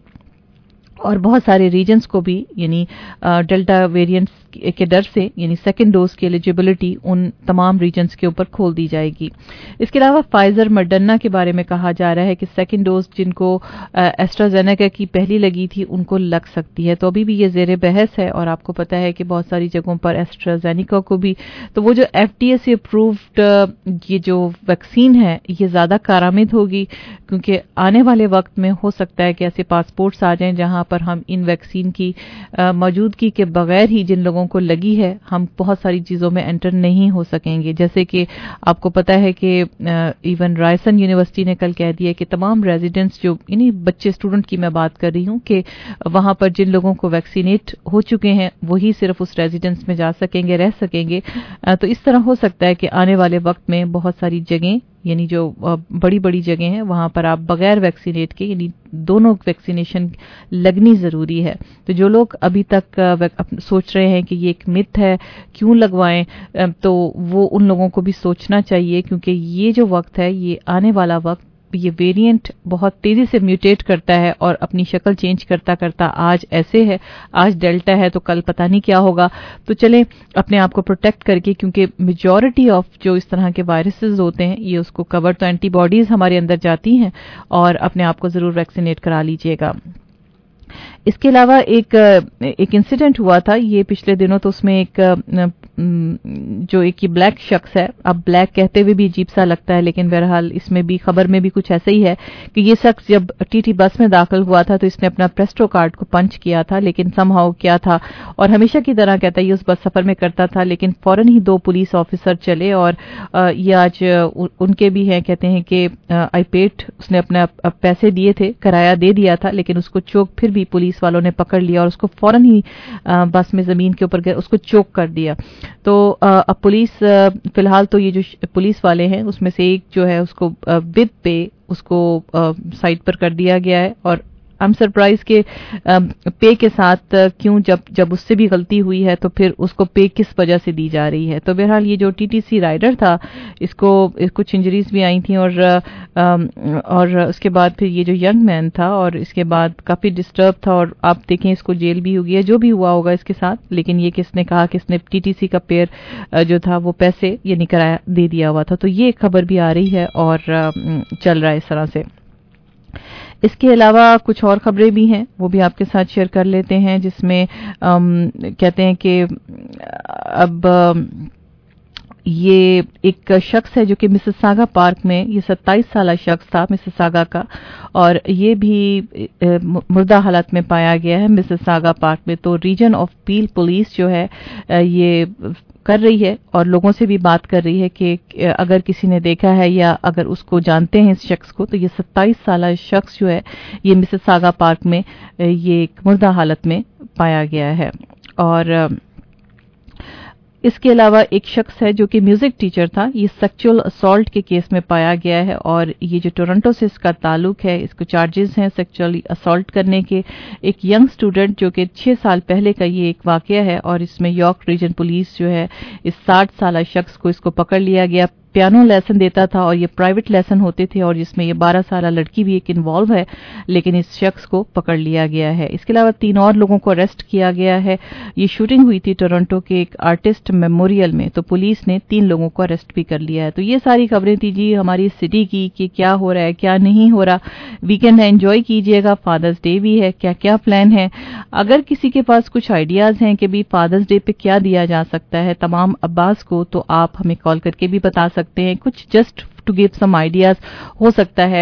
और बहुत सारे रीजन्स को भी यानी डेल्टा वेरिएंट्स के डर से यानी सेकेंड डोज की एलिजिबिलिटी उन तमाम रीजन्स के ऊपर खोल दी जाएगी। इसके अलावा फाइजर मॉडर्ना के बारे में कहा जा रहा है कि सेकेंड डोज जिनको एस्ट्राजेनेका की पहली लगी थी उनको लग सकती है। तो अभी भी ये जेर बहस है, और आपको पता है कि बहुत सारी जगहों पर एस्ट्राजेनेका को भी, तो वो जो एफडीए से अप्रूव्ड ये जो वैक्सीन है ये ज़्यादा कारामद होगी, क्योंकि आने वाले वक्त में हो सकता है कि ऐसे पासपोर्ट्स आ जाएं जहां पर हम इन वैक्सीन की मौजूदगी के बगैर ही जिन लोगों को लगी है हम बहुत सारी चीज़ों में एंटर नहीं हो सकेंगे। जैसे कि आपको पता है कि इवन रायसन यूनिवर्सिटी ने कल कह दिया कि तमाम रेजिडेंट्स जो यानी बच्चे स्टूडेंट की मैं बात कर रही हूँ कि वहां पर जिन लोगों को वैक्सीनेट हो चुके हैं वही सिर्फ उस रेजिडेंस में जा सकेंगे, रह सकेंगे। तो इस तरह हो सकता है कि आने वाले वक्त में बहुत सारी जगह यानी जो बड़ी बड़ी जगह हैं वहां पर आप बगैर वैक्सीनेट के यानी दोनों वैक्सीनेशन लगनी ज़रूरी है। तो जो लोग अभी तक सोच रहे हैं कि ये एक मिथ है क्यों लगवाएं, तो वो उन लोगों को भी सोचना चाहिए, क्योंकि ये जो वक्त है ये आने वाला वक्त ये वेरिएंट बहुत तेजी से म्यूटेट करता है और अपनी शक्ल चेंज करता करता आज ऐसे है, आज डेल्टा है तो कल पता नहीं क्या होगा। तो चलें अपने आप को प्रोटेक्ट करके, क्योंकि मेजॉरिटी ऑफ जो इस तरह के वायरसेस होते हैं ये उसको कवर तो एंटीबॉडीज हमारे अंदर जाती हैं, और अपने आप को जरूर वैक्सीनेट करा लीजिएगा। इसके अलावा एक एक इंसिडेंट हुआ था ये पिछले दिनों, तो उसमें एक जो एक ये ब्लैक शख्स है, अब ब्लैक कहते हुए भी अजीब सा लगता है, लेकिन बहरहाल इसमें भी खबर में भी कुछ ऐसा ही है कि ये शख्स जब टीटी बस में दाखिल हुआ था तो इसने अपना प्रेस्टो कार्ड को पंच किया था, लेकिन समहाउ क्या था, और हमेशा की तरह कहता है ये उस बस सफर में करता था, लेकिन फौरन ही दो पुलिस ऑफिसर चले और ये आज उनके भी हैं, कहते हैं कि आई पेड उसने अपना पैसे दिए थे, किराया दे दिया था, लेकिन उसको चोक फिर भी पुलिस वालों ने पकड़ लिया और उसको फौरन ही बस में जमीन के ऊपर उसको चोक कर दिया। तो अब पुलिस फिलहाल तो ये जो पुलिस वाले हैं उसमें से एक जो है उसको विद पे उसको साइड पर कर दिया गया है, और आई एम सरप्राइज के पे के साथ क्यों, जब जब उससे भी गलती हुई है तो फिर उसको पे किस वजह से दी जा रही है। तो बहरहाल ये जो टीटीसी राइडर था इसको कुछ इंजरीज भी आई थी, और और उसके बाद फिर ये जो यंग मैन था और इसके बाद काफी डिस्टर्ब था, और आप देखें इसको जेल भी हुई है, जो भी हुआ होगा इसके साथ, लेकिन ये किसने कहा कि इसने टीटीसी का पेयर जो था वो पैसे यानी किराया दे दिया हुआ था। तो ये खबर भी आ रही है और चल रहा है इस तरह से। इसके अलावा कुछ और खबरें भी हैं वो भी आपके साथ शेयर कर लेते हैं, जिसमें कहते हैं कि अब ये एक शख्स है जो कि मिसिसागा पार्क में, ये सत्ताईस साल शख्स था मिसिसागा का, और ये भी मुर्दा हालत में पाया गया है मिसिसागा पार्क में। तो रीजन ऑफ पील पुलिस जो है ये कर रही है और लोगों से भी बात कर रही है कि अगर किसी ने देखा है या अगर उसको जानते हैं इस शख्स को, तो ये सत्ताईस साल शख्स जो है ये मिसिसागा पार्क में ये एक मुर्दा हालत में पाया गया है। और इसके अलावा एक शख्स है जो कि म्यूजिक टीचर था, ये सेक्सुअल असॉल्ट के केस में पाया गया है, और ये जो टोरंटो से इसका ताल्लुक है, इसको चार्जेस हैं सेक्सुअली असॉल्ट करने के। एक यंग स्टूडेंट जो कि छह साल पहले का ये एक वाकया है, और इसमें यॉर्क रीजन पुलिस जो है इस साठ साल शख्स को इसको पकड़ लिया गया। पियानो लेसन देता था और ये प्राइवेट लेसन होते थे, और जिसमें ये बारह साल लड़की भी एक इन्वॉल्व है, लेकिन इस शख्स को पकड़ लिया गया है। इसके अलावा तीन और लोगों को अरेस्ट किया गया है। ये शूटिंग हुई थी टोरंटो के एक आर्टिस्ट मेमोरियल में, तो पुलिस ने तीन लोगों को अरेस्ट भी कर लिया है। तो ये सारी खबरें थी जी हमारी सिटी की कि क्या हो रहा है क्या नहीं हो रहा। वीकेंड है, एंजॉय कीजिएगा, फादर्स डे भी है, क्या क्या प्लान है। अगर किसी के पास कुछ आइडियाज हैं कि भी फादर्स डे पे क्या दिया जा सकता है तमाम अब्बास को, तो आप हमें कॉल करके भी बता सकते हैं। कुछ just to give some ideas, हो सकता है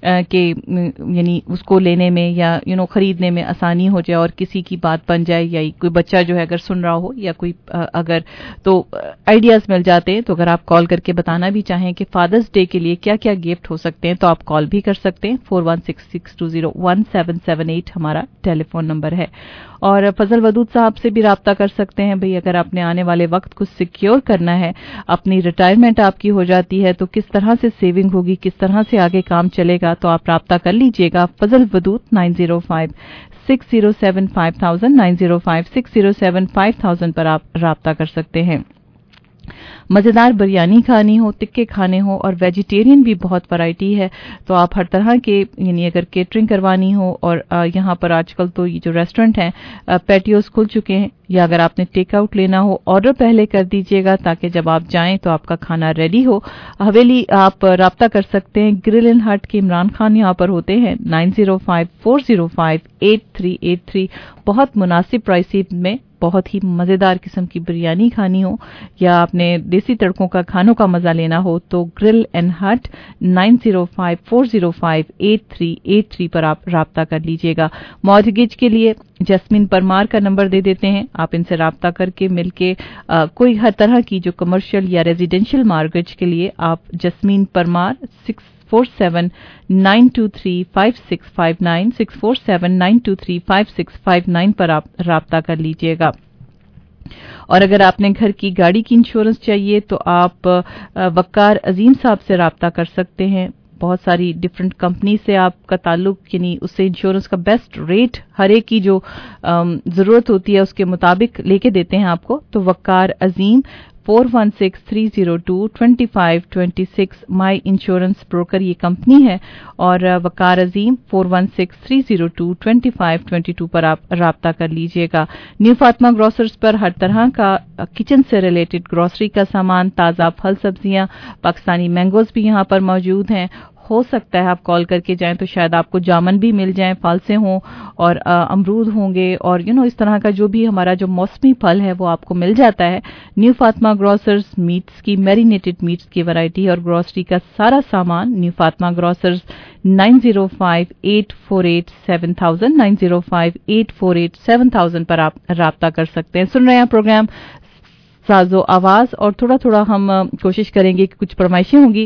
कि यानी उसको लेने में या यू नो खरीदने में आसानी हो जाए और किसी की बात बन जाए, या कोई बच्चा जो है अगर सुन रहा हो या कोई अगर तो आइडियाज़ मिल जाते हैं। तो अगर आप कॉल करके बताना भी चाहें कि फादर्स डे के लिए क्या क्या गिफ्ट हो सकते हैं तो आप कॉल भी कर सकते हैं। Four one six six two zero one seven seven eight हमारा टेलीफोन नंबर है। और फजल वदूद साहब से भी राब्ता कर सकते हैं भाई, अगर आपने आने वाले वक्त को सिक्योर करना है, अपनी रिटायरमेंट आपकी हो जाती है तो किस तरह से सेविंग होगी, किस तरह से आगे काम चलेगा, तो आप राब्ता कर लीजिएगा Fazal Wadood nine zero five six zero seven five thousand nine zero five six zero seven five thousand पर आप राब्ता कर सकते हैं। मज़ेदार बिरयानी खानी हो, तिक्के खाने हो और वेजिटेरियन भी बहुत वैरायटी है, तो आप हर तरह के यानी अगर केटरिंग करवानी हो, और यहाँ पर आजकल तो ये जो रेस्टोरेंट हैं पैटियोस खुल चुके हैं, या अगर आपने टेक आउट लेना हो ऑर्डर पहले कर दीजिएगा ताकि जब आप जाएं तो आपका खाना रेडी हो। हवेली आप राब्ता कर सकते हैं, ग्रिल एंड हट के इमरान खान यहाँ पर होते हैं nine zero five four zero five eight three eight three. बहुत मुनासिब प्राइस में बहुत ही मज़ेदार किस्म की बिरयानी खानी हो या आपने देसी तड़कों का खानों का मज़ा लेना हो तो grill and hut nine zero five four zero five eight three eight three पर आप राब्ता कर लीजिएगा। मॉर्गेज के लिए जस्मीन परमार का नंबर दे देते हैं, आप इनसे राब्ता करके मिलके आ, कोई हर तरह की जो कमर्शियल या रेजिडेंशियल मॉर्गेज के लिए आप Jasmeen Parmar six four seven nine two three five six five nine six four seven nine two three five six five nine पर आप राब्ता कर लीजिएगा। और अगर आपने घर की गाड़ी की इंश्योरेंस चाहिए तो आप वक्कार अजीम साहब से राब्ता कर सकते हैं। बहुत सारी डिफरेंट कंपनी से आपका ताल्लुक, यानी उससे इंश्योरेंस का बेस्ट रेट हर एक की जो ज़रूरत होती है उसके मुताबिक लेके देते हैं आपको। तो Waqar Azeem four one six three zero two twenty five twenty six my insurance broker ये कंपनी है, और Waqar Azeem four one six three zero two twenty five twenty two पर आप राब्ता कर लीजिएगा। न्यू फातिमा ग्रोसर्स पर हर तरह का किचन से रिलेटेड ग्रोसरी का सामान, ताज़ा फल सब्जियां, पाकिस्तानी मैंगोज भी यहाँ पर मौजूद हैं। हो सकता है आप कॉल करके जाएं तो शायद आपको जामन भी मिल जाएं, फालसे हों और अमरूद होंगे, और यू नो इस तरह का जो भी हमारा जो मौसमी फल है वो आपको मिल जाता है। न्यू फातिमा ग्रोसर्स मीट्स की मैरिनेटेड मीट्स की वैरायटी और ग्रोसरी का सारा सामान new Fatima grocers nine zero five eight four eight seven thousand nine zero five eight four eight seven thousand पर आप राब्ता कर सकते हैं। सुन रहे हैं प्रोग्राम साजो आवाज, और थोड़ा थोड़ा हम कोशिश करेंगे कि कुछ फरमाइशें होंगी।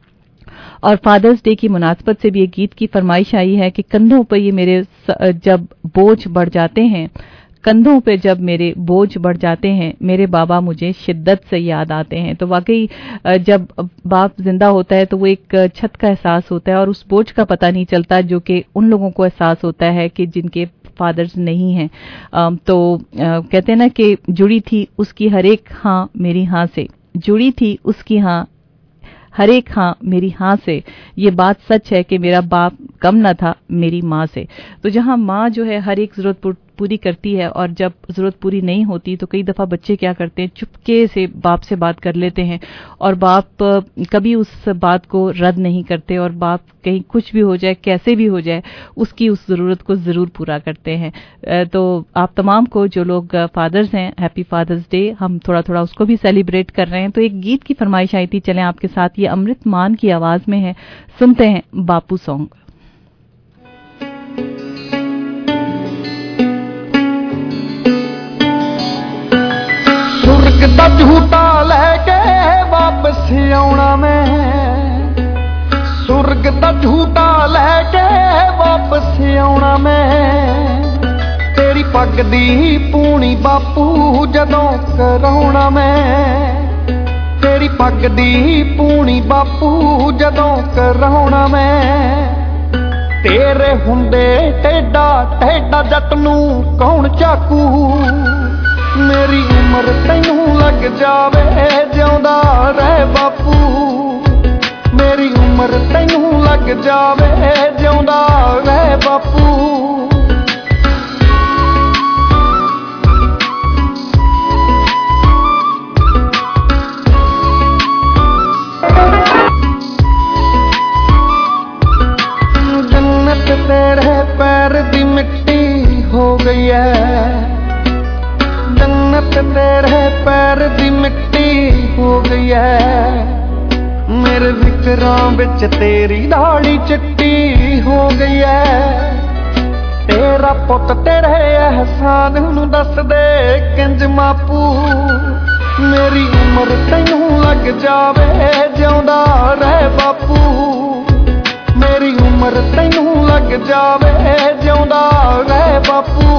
और फादर्स डे की मुनासबत से भी एक गीत की फरमाइश आई है कि कंधों पर ये मेरे जब बोझ बढ़ जाते हैं, कंधों पे जब मेरे बोझ बढ़ जाते हैं, मेरे बाबा मुझे शिद्दत से याद आते हैं। तो वाकई जब बाप जिंदा होता है तो वो एक छत का एहसास होता है और उस बोझ का पता नहीं चलता जो कि उन लोगों को एहसास होता है कि जिनके फादर्स नहीं हैं। तो कहते हैं ना कि जुड़ी थी उसकी हर एक हाँ मेरी हाँ से, जुड़ी थी उसकी हाँ हर एक हाँ मेरी हाँ से, ये बात सच है कि मेरा बाप कम न था मेरी माँ से। तो जहाँ माँ जो है हर एक जरूरत पूरी करती है और जब जरूरत पूरी नहीं होती तो कई दफ़ा बच्चे क्या करते हैं, चुपके से बाप से बात कर लेते हैं और बाप कभी उस बात को रद्द नहीं करते, और बाप कहीं कुछ भी हो जाए, कैसे भी हो जाए, उसकी उस ज़रूरत को ज़रूर पूरा करते हैं। तो आप तमाम को जो लोग फादर्स हैं, हैप्पी फादर्स डे। हम थोड़ा थोड़ा उसको भी सेलिब्रेट कर रहे हैं। तो एक गीत की फरमाइश आई थी, चलें आपके साथ, ये अमृत मान की आवाज़ में है, सुनते हैं बापू सॉन्ग। सुर्ग दा झूठा लैके वापस आउणा मैं, सुर्ग दा झूठा लैके वापस आउणा मैं, तेरी पग दी पूनी बापू जदों कराउणा मैं, तेरी पग दी पूनी बापू जदों कराउणा मैं, तेरे हुंदे टेढ़ा टेढ़ा जट नूं कौन चाकू, मेरी उम्र तैनू लग जावे जिउंदा रह बापू, मेरी उम्र तैनू लग जावे जिउंदा रह बापू। जन्नत तेरे पैर दी मिट्टी हो गई है, जन्नत तेरे पैर दी मिट्टी हो गई है, मेरे फिकरां विच तेरी दाढ़ी चिट्टी हो गई है तेरा पुत तेरे एहसान नूं दस दे किंज मापू मेरी उम्र तैनूं लग जावे जिउंदा रह बापू मेरी उम्र तैनूं लग जावे जिउंदा रह बापू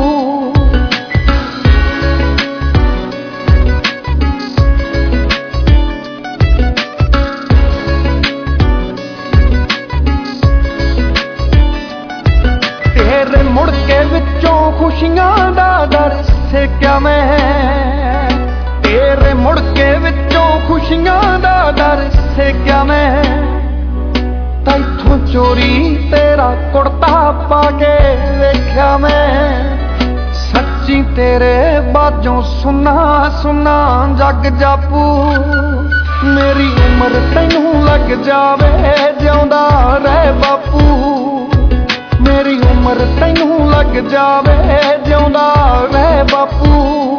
तेरे मुड़के विचों खुशियां दा डर सेक्या मैं तेरे मुड़के विचों खुशियां दा डर सेक्या मैं तैथों चोरी तेरा कुर्ता पाके वेख्या मैं सच्ची तेरे बाजों सुना सुना जग जापू मेरी उम्र तैनूं लग जावे जिउंदा रह बापू मेरी उम्र तैनूं लग जावे जिउंदा रह बापू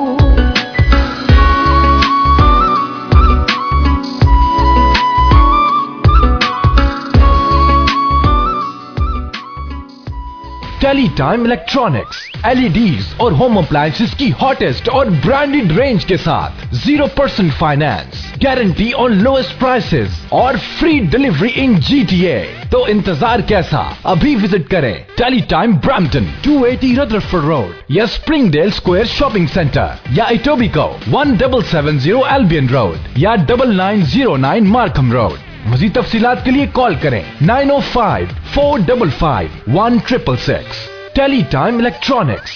टेलीटाइम इलेक्ट्रॉनिक्स एलईडीज और होम अप्लायंसेस की हॉटेस्ट और ब्रांडेड रेंज के साथ zero percent finance guarantee on lowest prices और फ्री डिलीवरी इन जीटीए तो इंतजार कैसा अभी विजिट करें Teletime Brampton two eighty Rutherford road या स्प्रिंगडेल स्क्वायर शॉपिंग सेंटर या Etobicoke one double seven zero Albion road या double nine zero nine Markham road मज़ीद तफसीलात के लिए कॉल करें nine o five four double five one triple six Teletime electronics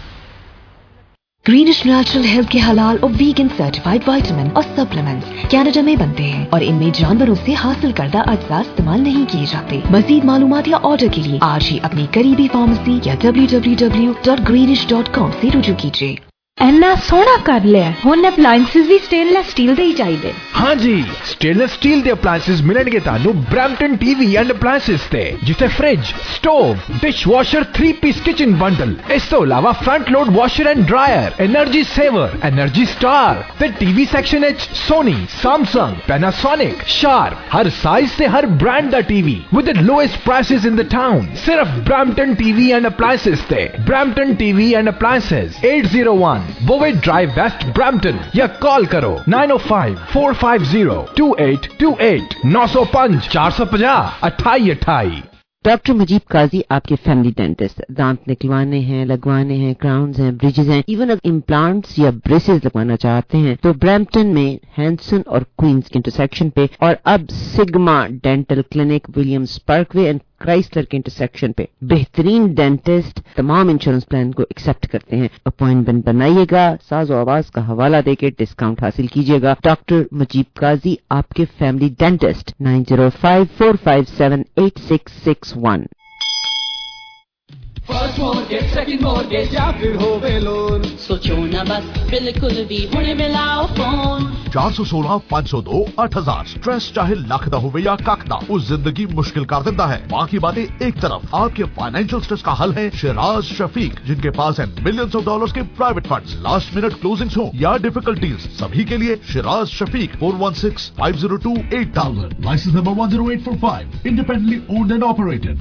Greenish natural health के हलाल और वीगन सर्टिफाइड विटामिन और सप्लीमेंट्स कनाडा में बनते हैं और इनमें जानवरों से हासिल करदा अज्जा इस्तेमाल नहीं किए जाते। मजीद मालूमात या ऑर्डर के लिए आज ही अपनी करीबी फार्मेसी या W W W dot Greenish dot com से रुजू कीजिए। एना सोना कर लिया हुण अप्लायंसेस भी स्टेनलेस स्टील दे ही चाहिए। हाँ जी स्टेनलेस स्टील दे अप्लायंसेस मिलणगे तानू ब्रैम्पटन टीवी एंड अप्लायंसेस ते जिथे fridge stove dishwasher three piece kitchen bundle इस तो अलावा front load washer and dryer energy saver energy star ते टीवी सेक्शन एच सोनी सैमसंग पैनासोनिक शार्प हर साइज से हर ब्रांड दा TV with the lowest prices in the town सिर्फ ब्रैम्पटन टीवी एंड अप्लायंसेस ते Brampton TV and appliances eight zero one Bovaird drive west Brampton या call करो nine o five four five zero two eight two eight नौ सौ पांच चार सौ पचास अठाई अठाई। डॉक्टर मुजीब काजी आपके फैमिली डेंटिस्ट दांत निकलवाने हैं लगवाने हैं क्राउन्स हैं ब्रिजेस हैं इवन अगर इम्प्लांट्स या ब्रेसेस लगवाना चाहते हैं तो ब्रैम्पटन में हैंसन और क्वींस इंटरसेक्शन पे और अब Sigma dental clinic Williams parkway and Chrysler के इंटरसेक्शन पे बेहतरीन डेंटिस्ट तमाम इंश्योरेंस प्लान को एक्सेप्ट करते हैं। अपॉइंटमेंट बनाइएगा साजो आवाज का हवाला देके डिस्काउंट हासिल कीजिएगा। डॉक्टर मुजीब काजी आपके family dentist nine zero five four five seven eight six six one. First mortgage second mortgage या फिर होवे लोन सोचो ना बस बिल्कुल भी हुणे मिलाओ फोन चार सौ सोलह पाँच सौ दो आठ हजार स्ट्रेस चाहे लख दा होवे या कख दा उस जिंदगी मुश्किल कर देता है। बाकी बातें एक तरफ आपके फाइनेंशियल स्ट्रेस का हल है शिराज शफीक जिनके पास है मिलियंस ऑफ डॉलर्स के private funds last minute closings हो या डिफिकल्टीज सभी के लिए Shiraz Shafiq four one six five zero two eight thousand licence number one zero eight four five independently owned and operated.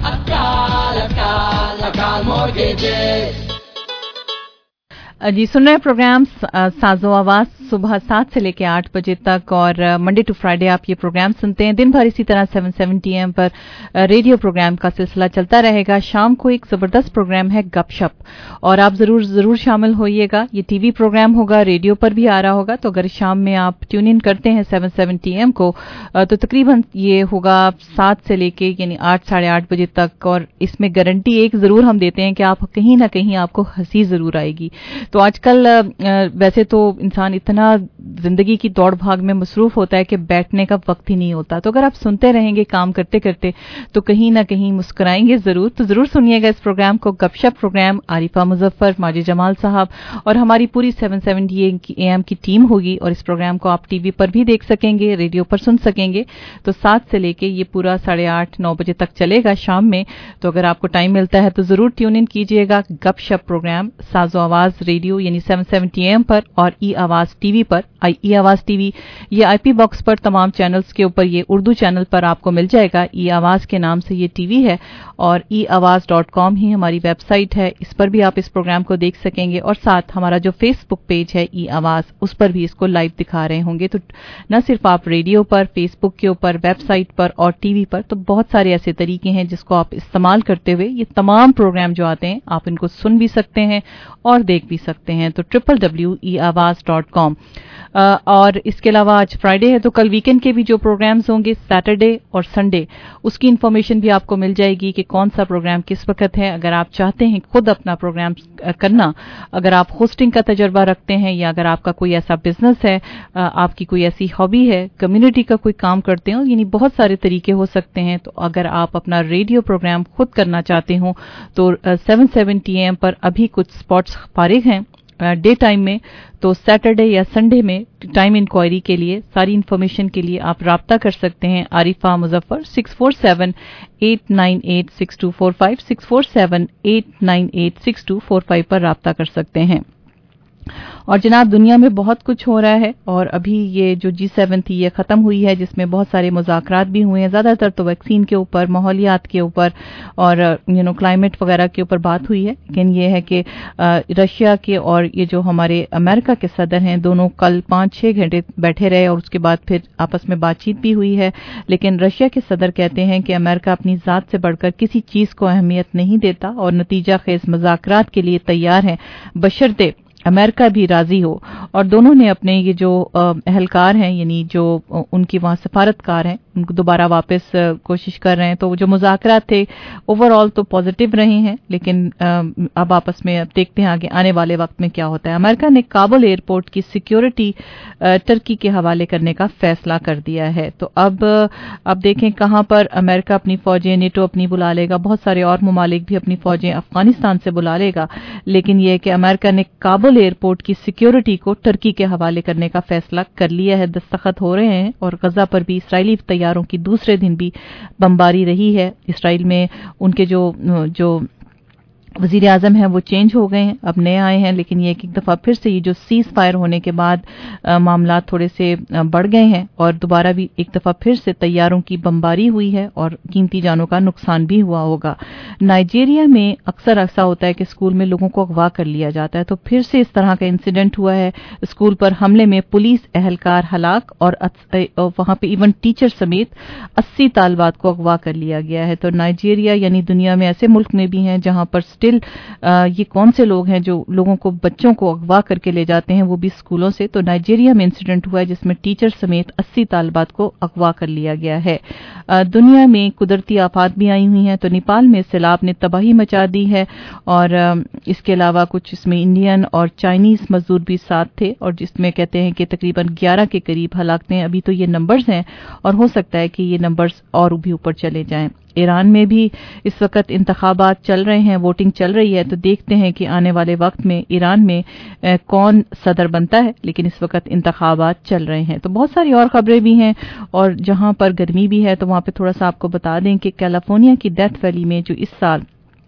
जी सुन रहे हैं प्रोग्राम साजो आवाज सुबह सात से लेकर आठ बजे तक और मंडे टू फ्राइडे आप ये प्रोग्राम सुनते हैं। दिन भर इसी तरह सेवन सेवेंटी एम पर रेडियो प्रोग्राम का सिलसिला चलता रहेगा। शाम को एक जबरदस्त प्रोग्राम है गपशप और आप जरूर जरूर शामिल होइएगा। ये टीवी प्रोग्राम होगा रेडियो पर भी आ रहा होगा तो अगर शाम में आप ट्यून इन करते हैं सेवन सेवेंटी एम को तो तकरीबन ये होगा सात से लेके यानी आठ साढ़े आठ बजे तक और इसमें गारंटी एक जरूर हम देते हैं कि आप कहीं ना कहीं आपको हंसी जरूर आएगी। तो आजकल वैसे तो इंसान इतना जिंदगी की दौड़ भाग में मसरूफ होता है कि बैठने का वक्त ही नहीं होता तो अगर आप सुनते रहेंगे काम करते करते तो कहीं ना कहीं मुस्कुराएंगे जरूर। तो जरूर सुनिएगा इस प्रोग्राम को गपशप प्रोग्राम आरिफा मुजफ्फर माजिद जमाल साहब और हमारी पूरी सेवन सेवेंटी ए एम की टीम होगी और इस प्रोग्राम को आप टीवी पर भी देख सकेंगे रेडियो पर सुन सकेंगे। तो सात से लेके ये पूरा साढ़े आठ नौ बजे तक चलेगा शाम में। तो अगर आपको टाइम मिलता है तो जरूर ट्यून इन कीजिएगा गपशप प्रोग्राम साजो आवाज रेडियो रेडियो यानी सेवन सेवेंटी ए एम पर और ई आवाज टीवी पर। ई आवाज टीवी ये आईपी बॉक्स पर तमाम चैनल्स के ऊपर, ये उर्दू चैनल पर आपको मिल जाएगा। ई आवाज के नाम से ये टीवी है और ई आवाज डॉट कॉम ही हमारी वेबसाइट है, इस पर भी आप इस प्रोग्राम को देख सकेंगे। और साथ हमारा जो फेसबुक पेज है ई आवाज, उस पर भी इसको लाइव दिखा रहे होंगे। तो न सिर्फ आप रेडियो पर, फेसबुक के ऊपर, वेबसाइट पर और टीवी पर, तो बहुत सारे ऐसे तरीके हैं जिसको आप इस्तेमाल करते हुए ये तमाम प्रोग्राम जो आते हैं आप इनको सुन भी सकते हैं और देख भी सकते हैं। तो triple W E Awaz dot com. और इसके अलावा आज फ्राइडे है तो कल वीकेंड के भी जो प्रोग्राम्स होंगे सैटरडे और संडे, उसकी इन्फॉर्मेशन भी आपको मिल जाएगी कि कौन सा प्रोग्राम किस वक्त है। अगर आप चाहते हैं खुद अपना प्रोग्राम करना, अगर आप होस्टिंग का तजर्बा रखते हैं या अगर आपका कोई ऐसा बिजनेस है, आपकी कोई ऐसी हॉबी है, कम्युनिटी का कोई काम करते हो, यानी बहुत सारे तरीके हो सकते हैं। तो अगर आप अपना रेडियो प्रोग्राम खुद करना चाहते हो तो सेवन सेवेंटी ए एम पर अभी कुछ स्पॉट्स फारिग हैं डे टाइम में। तो सैटरडे या संडे में टाइम इंक्वायरी के लिए, सारी इन्फॉर्मेशन के लिए आप राब्ता कर सकते हैं Arifa Muzaffar six four seven eight nine eight six two four five six four seven eight nine eight six two four five पर राब्ता कर सकते हैं। और जनाब दुनिया में बहुत कुछ हो रहा है और अभी ये जो जी सेवन थी ये ख़त्म हुई है, जिसमें बहुत सारे मुज़ाकरात भी हुए हैं, ज़्यादातर तो वैक्सीन के ऊपर, माहौलियात के ऊपर और यू नो क्लाइमेट वगैरह के ऊपर बात हुई है। लेकिन ये है कि रशिया के और ये जो हमारे अमेरिका के सदर हैं, दोनों कल पाँच छः घंटे बैठे रहे और उसके बाद फिर आपस में बातचीत भी हुई है। लेकिन रशिया के सदर कहते हैं कि अमेरिका अपनी ज़ात से बढ़कर किसी चीज़ को अहमियत नहीं देता और नतीजा खेज मुज़ाकरात के लिए तैयार है, बशर्ते अमेरिका भी राजी हो। और दोनों ने अपने ये जो अहलकार हैं, यानी जो उनकी वहाँ सफारतकार हैं, उनको दोबारा वापस कोशिश कर रहे हैं। तो जो मुज़ाकरात थे ओवरऑल तो पॉजिटिव रहे हैं, लेकिन अब आपस में अब देखते हैं आगे आने वाले वक्त में क्या होता है। अमेरिका ने काबुल एयरपोर्ट की सिक्योरिटी टर्की के हवाले करने का फैसला कर दिया है। तो अब अब देखें कहाँ पर अमेरिका अपनी फौजें, नेटो अपनी बुला लेगा, बहुत सारे और ममालिक भी अपनी फौजें अफगानिस्तान से बुला लेगा, लेकिन यह कि अमेरिका ने काबुल एयरपोर्ट की सिक्योरिटी को टर्की के हवाले करने का फैसला कर लिया है। दस्तखत हो रहे हैं और गजा पर भी इसराइली तैयारों की दूसरे दिन भी बमबारी रही है। इसराइल में उनके जो जो वजीर आजम हैं वो चेंज हो गए हैं, अब नए आए हैं, लेकिन ये एक दफ़ा फिर से ये जो सीज फायर होने के बाद मामला थोड़े से बढ़ गए हैं और दोबारा भी एक दफ़ा फिर से तैयारों की बमबारी हुई है और कीमती जानों का नुकसान भी हुआ होगा। नाइजीरिया में अक्सर ऐसा होता है कि स्कूल में लोगों को अगवा कर लिया जाता है, तो फिर से इस तरह का इंसिडेंट हुआ है। स्कूल पर हमले में पुलिस एहलकार हलाक और वहाँ पे इवन टीचर समेत अस्सी तालबात को अगवा कर लिया गया है। तो नाइजीरिया यानी दुनिया में ऐसे मुल्क में भी हैं जहाँ पर ये कौन से लोग हैं जो लोगों को, बच्चों को अगवा करके ले जाते हैं, वो भी स्कूलों से। तो नाइजीरिया में इंसिडेंट हुआ है जिसमें टीचर समेत अस्सी तालबात को अगवा कर लिया गया है। दुनिया में कुदरती आफात भी आई हुई हैं, तो नेपाल में सैलाब ने तबाही मचा दी है और इसके अलावा कुछ इसमें इंडियन और चाइनीज मजदूर भी साथ थे और जिसमें कहते हैं कि तकरीबन ग्यारह के करीब हलाकतें, अभी तो ये नंबर्स हैं और हो सकता है कि ये नंबर्स और भी ऊपर चले जाएं। ईरान में भी इस वक्त इंतखाबात चल रहे हैं, वोटिंग चल रही है, तो देखते हैं कि आने वाले वक्त में ईरान में ए, कौन सदर बनता है, लेकिन इस वक्त इंतखाबात चल रहे हैं। तो बहुत सारी और खबरें भी हैं और जहां पर गर्मी भी है तो वहां पे थोड़ा सा आपको बता दें कि कैलिफोर्निया की डेथ वैली में जो इस साल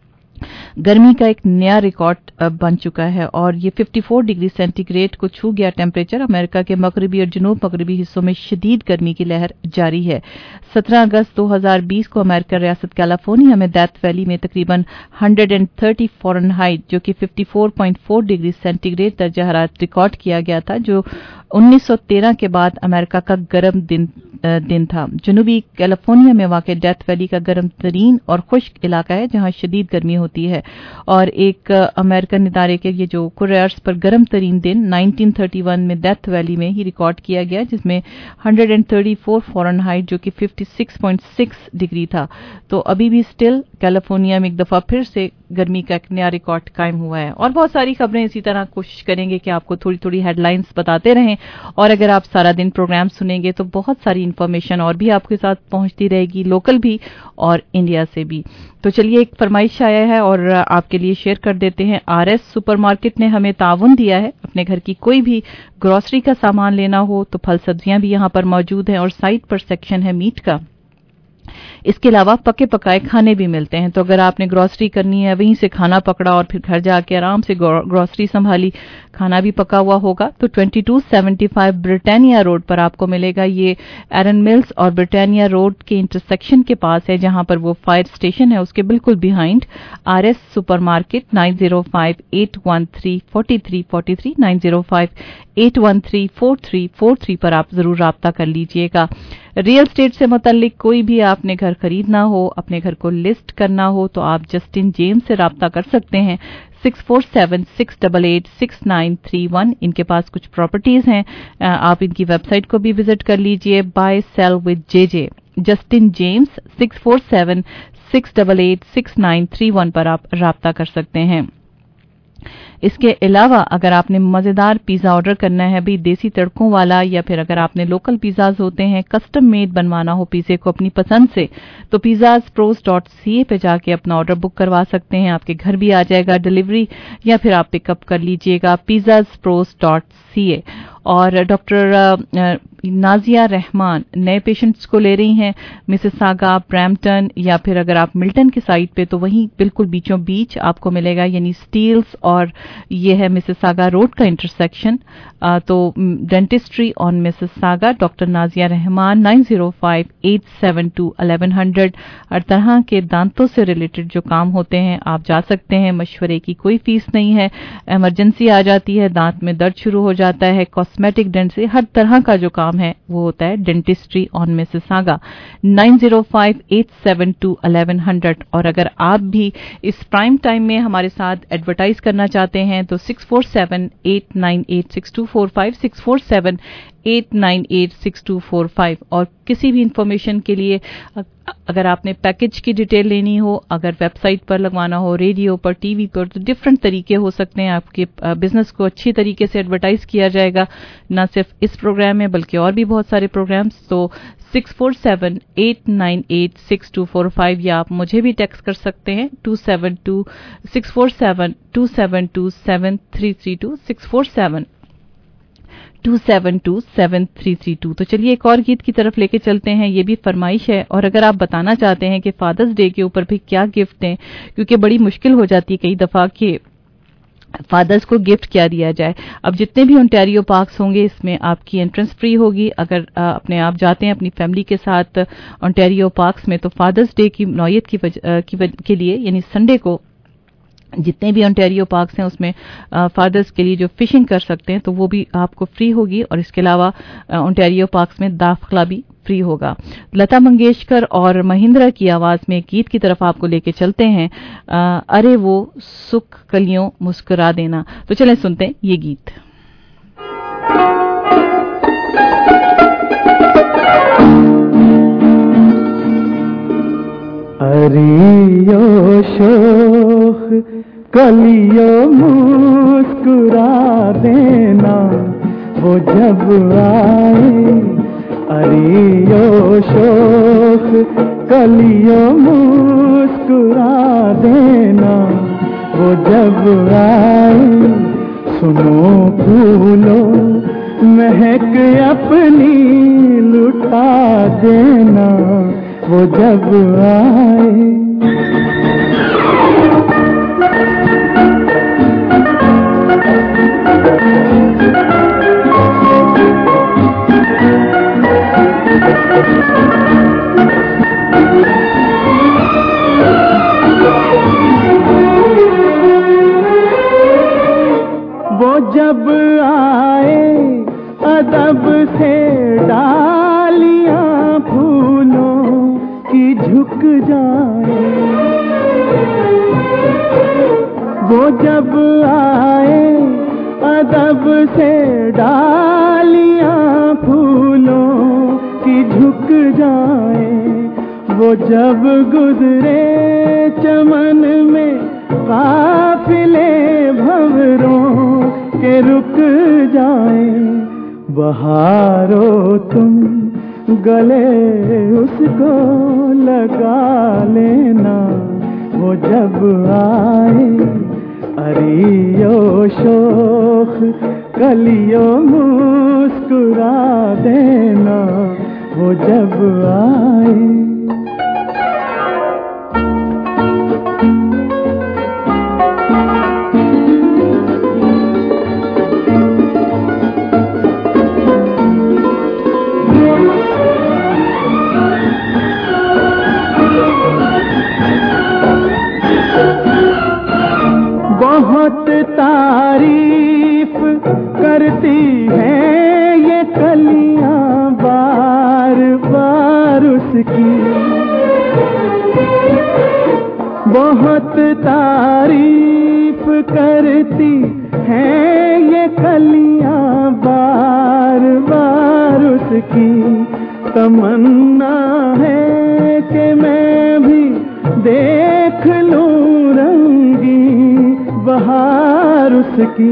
गर्मी का एक नया रिकॉर्ड बन चुका है और ये चौवन डिग्री सेंटीग्रेड को छू गया टेम्परेचर। अमेरिका के मगरबी और जनूब मगरबी हिस्सों में शदीद गर्मी की लहर जारी है। सत्रह अगस्त दो हज़ार बीस को अमेरिका रियासत कैलिफोर्निया में डेथ वैली में तकरीबन एक सौ तीस फ़ारेनहाइट जो कि चौवन पॉइंट चार डिग्री सेंटीग्रेड दर्जा हरारत रिकॉर्ड किया गया था, जो उन्नीस सौ तेरह के बाद अमेरिका का गर्म दिन दिन था। जनूबी कैलिफोर्निया में वाक़ डेथ वैली का गर्म तरीन और खुश्क इलाका है जहां शदीद गर्मी होती है और एक अमेरिकन इदारे के ये जो कुर्रार्स पर गर्म तरीन दिन उन्नीस सौ इकतीस में डेथ वैली में ही रिकॉर्ड किया गया, जिसमें एक सौ चौंतीस फ़ारेनहाइट जो कि छप्पन पॉइंट छह डिग्री था। तो अभी भी स्टिल कैलिफोर्निया में एक दफा फिर से गर्मी का एक नया रिकॉर्ड कायम हुआ है और बहुत सारी खबरें इसी तरह कोशिश करेंगे कि आपको थोड़ी थोड़ी हेडलाइंस बताते रहें और अगर आप सारा दिन प्रोग्राम सुनेंगे तो बहुत सारी इंफॉर्मेशन और भी आपके साथ पहुंचती रहेगी, लोकल भी और इंडिया से भी। तो चलिए एक फरमाइश आया है और आपके लिए शेयर कर देते हैं। आरएस सुपरमार्केट ने हमें ताउन दिया है, अपने घर की कोई भी ग्रोसरी का सामान लेना हो तो फल सब्जियां भी यहां पर मौजूद हैं और साइट पर सेक्शन है मीट का। इसके अलावा पके पकाए खाने भी मिलते हैं, तो अगर आपने ग्रॉसरी करनी है, वहीं से खाना पकड़ा और फिर घर जाके आराम से ग्रॉसरी संभाली, खाना भी पका हुआ होगा, तो बाईस सौ पचहत्तर ब्रिटानिया रोड पर आपको मिलेगा। ये एरन मिल्स और ब्रिटानिया रोड के इंटरसेक्शन के पास है, जहां पर वो फायर स्टेशन है, उसके बिल्कुल behind R S supermarket. Nine zero five eight one three four three four three nine zero five eight one three four three four three पर आप जरूर राब्ता कर लीजिएगा। रियल स्टेट से मुतल्लिक कोई भी आपने घर खरीदना हो, अपने घर को लिस्ट करना हो, तो आप जस्टिन जेम्स से राब्ता कर सकते हैं। Six four seven six eight eight six nine three one. इनके पास कुछ प्रॉपर्टीज हैं, आप इनकी वेबसाइट को भी विजिट कर लीजिए। Buy sell with J J Justin James six four seven six eight eight six nine three one पर आप राब्ता कर सकते हैं। इसके अलावा अगर आपने मज़ेदार पिज़्ज़ा ऑर्डर करना है भी देसी तड़कों वाला, या फिर अगर आपने लोकल पिज़्ज़ाज होते हैं कस्टम मेड बनवाना हो पिज़्ज़े को अपनी पसंद से, तो pizzas pros dot C A पे जाके अपना ऑर्डर बुक करवा सकते हैं। आपके घर भी आ जाएगा डिलीवरी, या फिर आप पिकअप कर लीजिएगा pizzas pros dot C A. और डॉक्टर नाजिया रहमान नए पेशेंट्स को ले रही हैं मिसिसागा, ब्रैम्पटन, या फिर अगर आप मिल्टन की साइड पे तो वहीं बिल्कुल बीचों बीच आपको मिलेगा, यानी स्टील्स और ये है मिसिसागा रोड का इंटरसेक्शन। तो dentistry on Mississauga, doctor Nazia Rehman nine zero five eight seven two eleven hundred. हर तरह के दांतों से रिलेटेड जो काम होते हैं आप जा सकते हैं, मशवरे की कोई फीस नहीं है। इमरजेंसी आ जाती है, दांत में दर्द शुरू हो जाता है, कॉस्मेटिक डेंट से हर तरह का जो काम है वो होता है dentistry on Mississauga. Nine zero five eight seven two eleven hundred. और अगर आप भी इस प्राइम टाइम में हमारे साथ एडवर्टाइज करना चाहते हैं तो six four seven eight nine eight six two four five six four seven eight nine eight six two four five. और किसी भी इंफॉर्मेशन के लिए अगर आपने पैकेज की डिटेल लेनी हो, अगर वेबसाइट पर लगवाना हो, रेडियो पर, टीवी पर, तो डिफरेंट तरीके हो सकते हैं। आपके बिजनेस को अच्छी तरीके से एडवर्टाइज किया जाएगा, न सिर्फ इस प्रोग्राम में बल्कि और भी बहुत सारे प्रोग्राम्स। तो six four seven eight nine eight six two four five, या आप मुझे भी टेक्स्ट कर सकते हैं two seven two six four seven two seven two seven three three two six four seven two seven two seven three three two. तो चलिए एक और गीत की तरफ लेके चलते हैं, ये भी फरमाइश है। और अगर आप बताना चाहते हैं कि फादर्स डे के ऊपर भी क्या गिफ्ट दें, क्योंकि बड़ी मुश्किल हो जाती है कई दफा कि फादर्स को गिफ्ट क्या दिया जाए। अब जितने भी ओंटारियो पार्क्स होंगे इसमें आपकी एंट्रेंस फ्री होगी। अगर आ, अपने आप जाते हैं अपनी फैमिली के साथ ओंटारियो पार्क्स में, तो फादर्स डे की नौयत की, की के लिए यानी संडे को जितने भी ओंटारियो पार्क्स हैं उसमें फादर्स के लिए जो फिशिंग कर सकते हैं तो वो भी आपको फ्री होगी। और इसके अलावा ओंटारियो पार्क्स में दाखला भी फ्री होगा। लता मंगेशकर और महिंद्रा की आवाज में गीत की तरफ आपको लेके चलते हैं, आ, अरे वो सुख कलियों मुस्कुरा देना। तो चलें सुनते हैं ये गीत। अरियो शोख कलियों मुस्कुरा देना, वो जब आए। अरियो शोख कलियों मुस्कुरा देना, वो जब आए। सुनो फूलो महक अपनी लुटा देना, वो जब आए। वो जब आए अदब से डालियां फूलों की झुक जाए। वो जब आए अदब से डालियां फूलों की झुक जाए। वो जब गुजरे चमन में काफिले भंवरों के रुक जाए। बहारो तुम गले उसको लगा लेना, वो जब आए। अरियो शोख कलियों मुस्कुरा देना, वो जब आए। बहुत तारीफ करती हैं ये कलियां बार बार उसकी, बहुत तारीफ करती हैं ये कलियां बार बार उसकी। तमन्ना है कि मैं भी देख लूं रंगी बहार उसकी।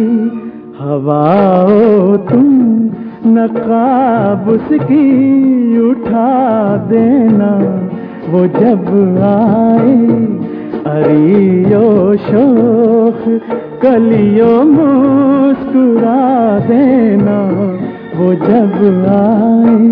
हवाओ तुम नकाब उसकी उठा देना वो जब आए। अरियो शोख कलियो मुस्कुरा देना वो जब आए।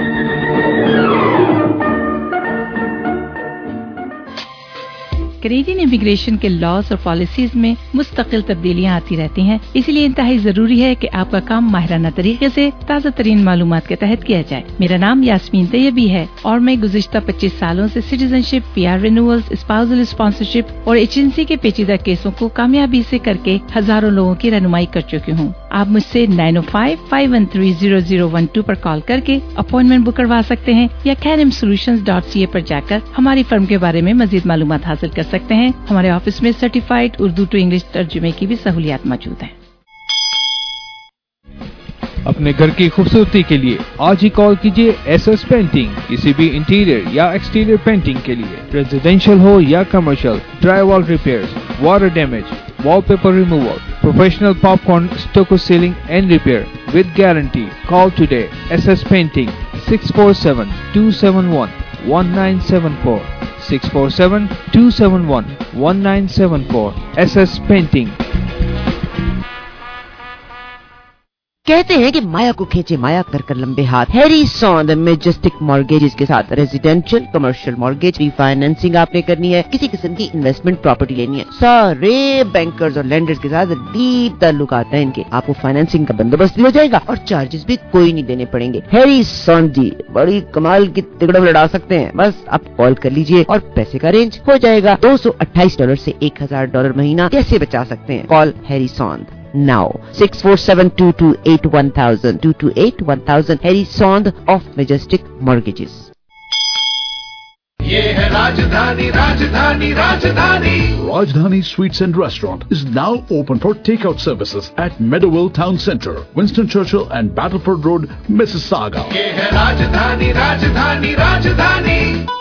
कैनेडियन इमिग्रेशन के लॉज और पॉलिसीज में मुस्तकिल तब्दीलियां आती रहती हैं, इसलिए इंतहाई जरूरी है कि आपका काम माहिराना तरीके से ताज़ा तरीन मालूमात के तहत किया जाए। मेरा नाम यास्मीन तैयबी है और मैं गुज़िश्ता पच्चीस सालों से citizenship, PR renewals, spousal sponsorship और एजेंसी के पेचीदा केसों को कामयाबी से करके हजारों लोगों की रहनुमाई कर चुकी हूँ। आप मुझसे nine o five five one three zero zero one two पर कॉल करके अपॉइंटमेंट बुक करवा सकते हैं या कैनम सोल्यूशंस डॉट सी ए पर जाकर हमारी फर्म के बारे में मजीद मालूमात हासिल कर सकते हैं। हमारे ऑफिस में सर्टिफाइड उर्दू टू इंग्लिश तर्जुमे की भी सहूलियात मौजूद हैं। अपने घर की खूबसूरती के लिए आज ही कॉल कीजिए एसएस पेंटिंग। किसी भी इंटीरियर या एक्सटीरियर पेंटिंग के लिए, रेजिडेंशियल हो या commercial, dry wall repairs, water damage, wallpaper removal, professional popcorn, stucco ceiling and repair with guarantee. Call today. S S Painting six four seven two seven one one nine seven four six four seven two seven one one nine seven four. S S Painting. कहते हैं कि माया को खींचे माया कर कर लंबे हाथ। Harry सॉन्द Majestic mortgages के साथ रेजिडेंशियल, कमर्शियल मॉर्गेज, रीफाइनेंसिंग आपने करनी है, किसी किस्म की इन्वेस्टमेंट प्रॉपर्टी लेनी है, सारे बैंकर्स और लेंडर्स के साथ डीप ताल्लुकात हैं इनके। आपको फाइनेंसिंग का बंदोबस्त भी हो जाएगा और चार्जेस भी कोई नहीं देने पड़ेंगे। हैरी सॉन्द जी बड़ी कमाल की तिगड़म लड़ा सकते हैं। बस आप कॉल कर लीजिए और पैसे का अरेंज हो जाएगा। दो सौ अट्ठाईस डॉलर से एक हजार डॉलर महीना कैसे बचा सकते हैं? Call Harry Sondh now six four seven two two eight one thousand two two eight one thousand. Harry Sond of Majestic Mortgages. ये है राजधानी राजधानी राजधानी Rajdhani Sweets and Restaurant is now open for takeout services at Meadowville Town Centre, Winston Churchill and Battleford Road, Mississauga. ये है राजधानी राजधानी राजधानी।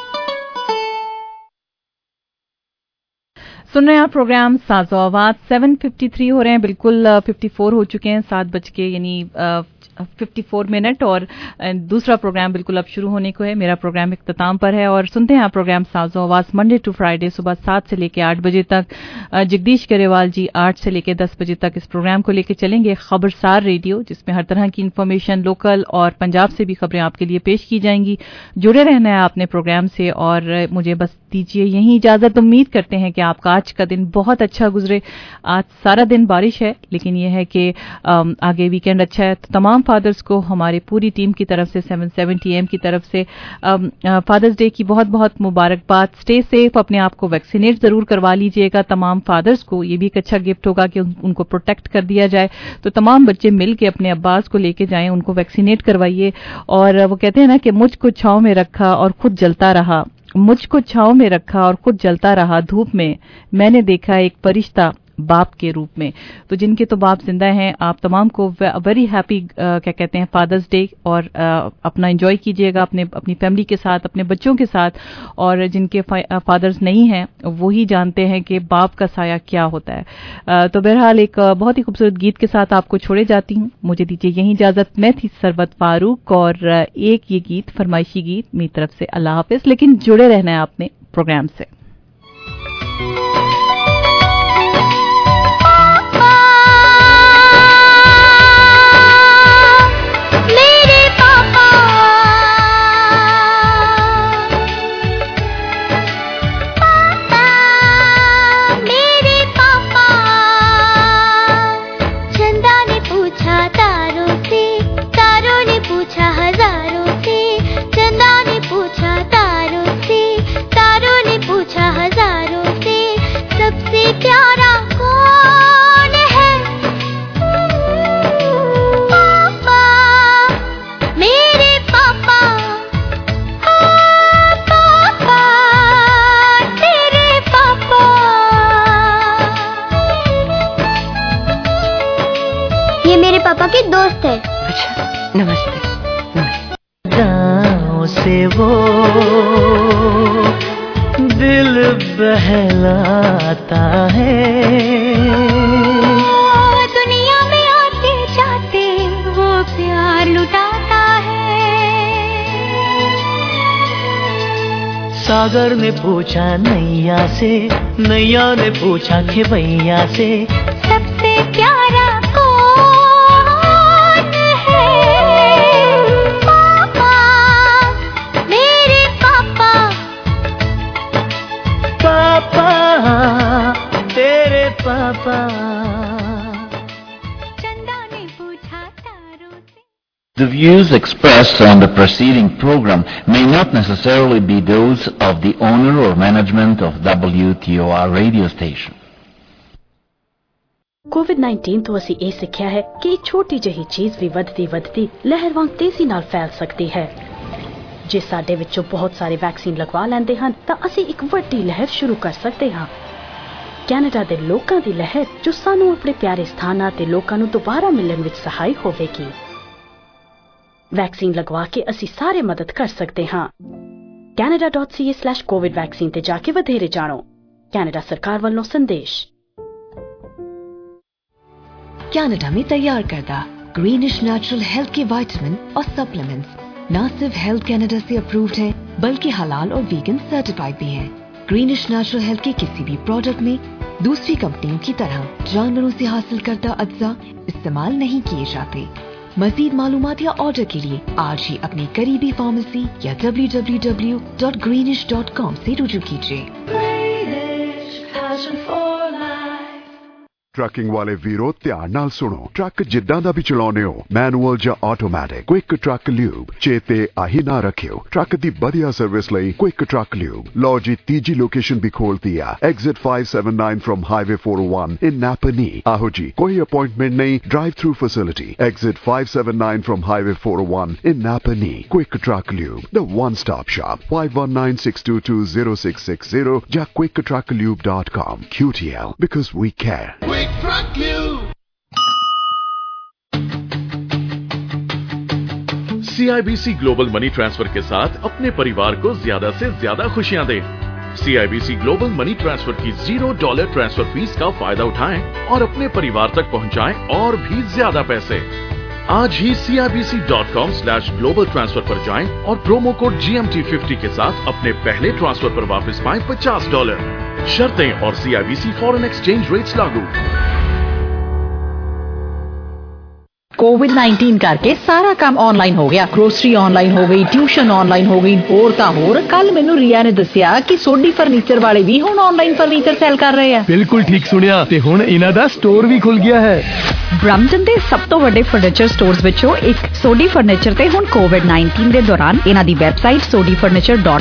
सुन रहे हैं आप प्रोग्राम साज़ो आवाज़। सेवन फिफ्टी थ्री हो रहे हैं, बिल्कुल फिफ्टी फोर हो चुके हैं, सात बज के यानी फिफ्टी फोर मिनट और दूसरा प्रोग्राम बिल्कुल अब शुरू होने को है। मेरा प्रोग्राम इख्तिताम पर है और सुनते हैं आप प्रोग्राम साज़ो आवाज़ मंडे टू फ्राइडे सुबह सात से लेकर आठ बजे तक। जगदीश गरेवाल जी आठ से लेकर दस बजे तक इस प्रोग्राम को लेकर चलेंगे। खबरसार रेडियो, जिसमें हर तरह की इन्फॉर्मेशन लोकल और पंजाब से भी खबरें आपके लिए पेश की जाएंगी। जुड़े रहना है आपने प्रोग्राम से और मुझे बस दीजिए यही इजाजत। उम्मीद करते हैं कि आपका आज का दिन बहुत अच्छा गुजरे। आज सारा दिन बारिश है, लेकिन यह है कि आगे वीकेंड अच्छा है। तो तमाम फादर्स को हमारी पूरी टीम की तरफ से, सेवन सेवेंटी एम की तरफ से फादर्स डे की बहुत बहुत मुबारकबाद। स्टे सेफ, अपने आप को वैक्सीनेट जरूर करवा लीजिएगा। तमाम फादर्स को ये भी एक अच्छा गिफ्ट होगा कि उन, उनको प्रोटेक्ट कर दिया जाए। तो तमाम बच्चे मिल के अपने अब्बास को लेके जाएं, उनको वैक्सीनेट करवाइए। और वो कहते हैं ना कि मुझको छांव में रखा और खुद जलता रहा, मुझको छांव में रखा और खुद जलता रहा धूप में, मैंने देखा एक फरिश्ता बाप के रूप में। तो जिनके तो बाप जिंदा हैं, आप तमाम को वेरी हैप्पी क्या कहते हैं फादर्स डे। और uh, अपना एंजॉय कीजिएगा अपने अपनी फैमिली के साथ, अपने बच्चों के साथ। और जिनके फादर्स नहीं हैं वो ही जानते हैं कि बाप का साया क्या होता है। uh, तो बहरहाल एक uh, बहुत ही खूबसूरत गीत के साथ आपको छोड़े जाती हूँ। मुझे दीजिए यही इजाजत। मैं थी सरवत फारूक और uh, एक ये गीत फरमाइशी गीत मेरी तरफ से अल्लाह हाफिज। लेकिन जुड़े रहना है आपने प्रोग्राम से। हजारों से चंदा ने पूछा तारों से, तारों ने पूछा ये मेरे पापा के दोस्त है। अच्छा, नमस्ते। नमस्ते। गाँव से वो दिल बहलाता है, दुनिया में आते जाते वो प्यार लुटाता है। सागर ने पूछा नैया से, नैया ने पूछा खेवैया से, सबसे प्यारा कौन है? पापा, मेरे पापा। पापा, तेरे पापा। The views expressed on the preceding program may not necessarily be those of the owner or management of W T O R radio station. COVID nineteen ਤੋਂ ਅਸੀਂ ਇਹ ਸਿੱਖਿਆ ਹੈ ਕਿ ਇੱਕ ਛੋਟੀ ਜਿਹੀ ਚੀਜ਼ ਵੀ ਵੱਧਦੀ ਵੱਧਦੀ ਲਹਿਰ ਵਾਂਗ ਤੇਜ਼ੀ ਨਾਲ ਫੈਲ ਸਕਦੀ ਹੈ। ਜੇ ਸਾਡੇ ਵਿੱਚੋਂ ਬਹੁਤ ਸਾਰੇ ਵੈਕਸੀਨ ਲਗਵਾ ਲੈਂਦੇ ਹਨ ਤਾਂ ਅਸੀਂ ਇੱਕ ਵੱਡੀ ਲਹਿਰ ਸ਼ੁਰੂ ਕਰ ਸਕਦੇ ਹਾਂ। ਕੈਨੇਡਾ ਦੇ ਲੋਕਾਂ ਦੀ ਲਹਿਰ ਜੋ ਸਾਨੂੰ ਆਪਣੇ ਪਿਆਰੇ ਸਥਾਨਾਂ ਤੇ ਲੋਕਾਂ ਨੂੰ ਦੁਬਾਰਾ ਮਿਲਣ ਵਿੱਚ ਸਹਾਈ ਹੋਵੇਗੀ। ਵੈਕਸੀਨ ਲਗਵਾ ਕੇ ਅਸੀਂ ਸਾਰੇ ਮਦਦ ਕਰ ਸਕਦੇ ਹਾਂ। Canada dot C A slash COVID vaccine ਤੇ ਜਾ ਕੇ ਵਧੇਰੇ ਜਾਣੋ। ਕੈਨੇਡਾ ਸਰਕਾਰ ਵੱਲੋਂ ਸੰਦੇਸ਼। कनाडा में तैयार करदा ग्रीनिश नेचुरल हेल्थ के विटामिन और सप्लीमेंट्स न सिर्फ हेल्थ कनाडा से अप्रूव्ड है बल्कि हलाल और वीगन सर्टिफाइड भी है। ग्रीनिश नेचुरल हेल्थ के किसी भी प्रोडक्ट में दूसरी कंपनियों की तरह जानवरों से हासिल करदा अज्जा इस्तेमाल नहीं किए जाते। मजीद मालूमात या ऑर्डर के लिए आज ही अपनी करीबी फार्मेसी या W W W dot Greenish dot com से रुजू कीजिए। ਟਰੱਕਿੰਗ ਵਾਲੇ ਵੀਰੋ ਧਿਆਨ ਨਾਲ ਸੁਣੋ। ਟਰੱਕ ਜਿੱਦਾਂ ਦਾ ਵੀ ਚਲਾਉਨੇ ਹੋ, ਮੈਨੂਅਲ ਜਾਂ ਆਟੋਮੈਟਿਕ, ਕੁਇਕ ਟਰੱਕ ਲਿਊਬ ਚੇਤੇ ਆਹੀ ਨਾ ਰੱਖਿਓ। ਟਰੱਕ ਦੀ ਵਧੀਆ ਸਰਵਿਸ ਲਈ ਕੁਇਕ ਟਰੱਕ ਲਿਊਬ। ਲਓ ਜੀ ਤੀਜੀ ਲੋਕੇਸ਼ਨ ਵੀ ਖੋਲਤੀ ਆ, exit five seventy-nine from highway four oh one in Napanee. ਆਹੋ ਜੀ, ਕੋਈ ਅਪਾਇੰਟਮੈਂਟ ਨਹੀਂ, drive through facility. Exit five seventy-nine from highway four oh one in Napanee. Quick truck lube, the one stop shop. five one nine six two two zero six six zero ਜਾਂ quick truck lube dot com। Q T L, because we care. C I B C global money transfer के साथ अपने परिवार को ज्यादा से ज्यादा खुशियां दें। C I B C global money transfer की जीरो डॉलर ट्रांसफर फीस का फायदा उठाएं और अपने परिवार तक पहुंचाएं और भी ज्यादा पैसे। आज ही C I B C dot com slash global transfer पर जाएं और promo code G M T fifty के साथ अपने पहले ट्रांसफर पर वापस पाएं पचास डॉलर। शर्तें और C I B C foreign exchange rates लागू। ਕੋਵਿਡ ਨਾਈਨਟੀਨ ਕਰਕੇ ਸਾਰਾ ਕੰਮ ਆਨਲਾਈਨ ਹੋ ਗਿਆ। ਗਰੋਸਰੀ ਆਨਲਾਈਨ ਹੋ ਗਈ, ਟਿਊਸ਼ਨ ਆਨਲਾਈਨ ਹੋ ਗਈ, ਹੋਰ ਤਾਂ ਹੋਰ। ਕੱਲ ਮੈਨੂੰ ਰੀਆ ਨੇ ਦੱਸਿਆ ਕਿ ਸੋਢੀ ਫਰਨੀਚਰ ਵਾਲੇ ਵੀ ਹੁਣ ਆਨਲਾਈਨ ਫਰਨੀਚਰ ਸੇਲ ਕਰ ਰਹੇ ਆ। ਬਿਲਕੁਲ ਠੀਕ ਸੁਣਿਆ, ਤੇ ਹੁਣ ਇਹਨਾਂ ਦਾ ਸਟੋਰ ਵੀ ਖੁੱਲ ਗਿਆ ਹੈ। ਬ੍ਰੈਂਪਟਨ ਦੇ ਸਭ ਤੋਂ ਵੱਡੇ ਫਰਨੀਚਰ ਸਟੋਰਸ ਵਿੱਚੋਂ ਇੱਕ ਸੋਢੀ ਫਰਨੀਚਰ ਤੇ ਹੁਣ ਕੋਵਿਡ ਨਾਈਨਟੀਨ ਦੇ ਦੌਰਾਨ ਇਹਨਾਂ ਦੀ ਵੈਬਸਾਈਟ ਸੋਢੀ ਫਰਨੀਚਰ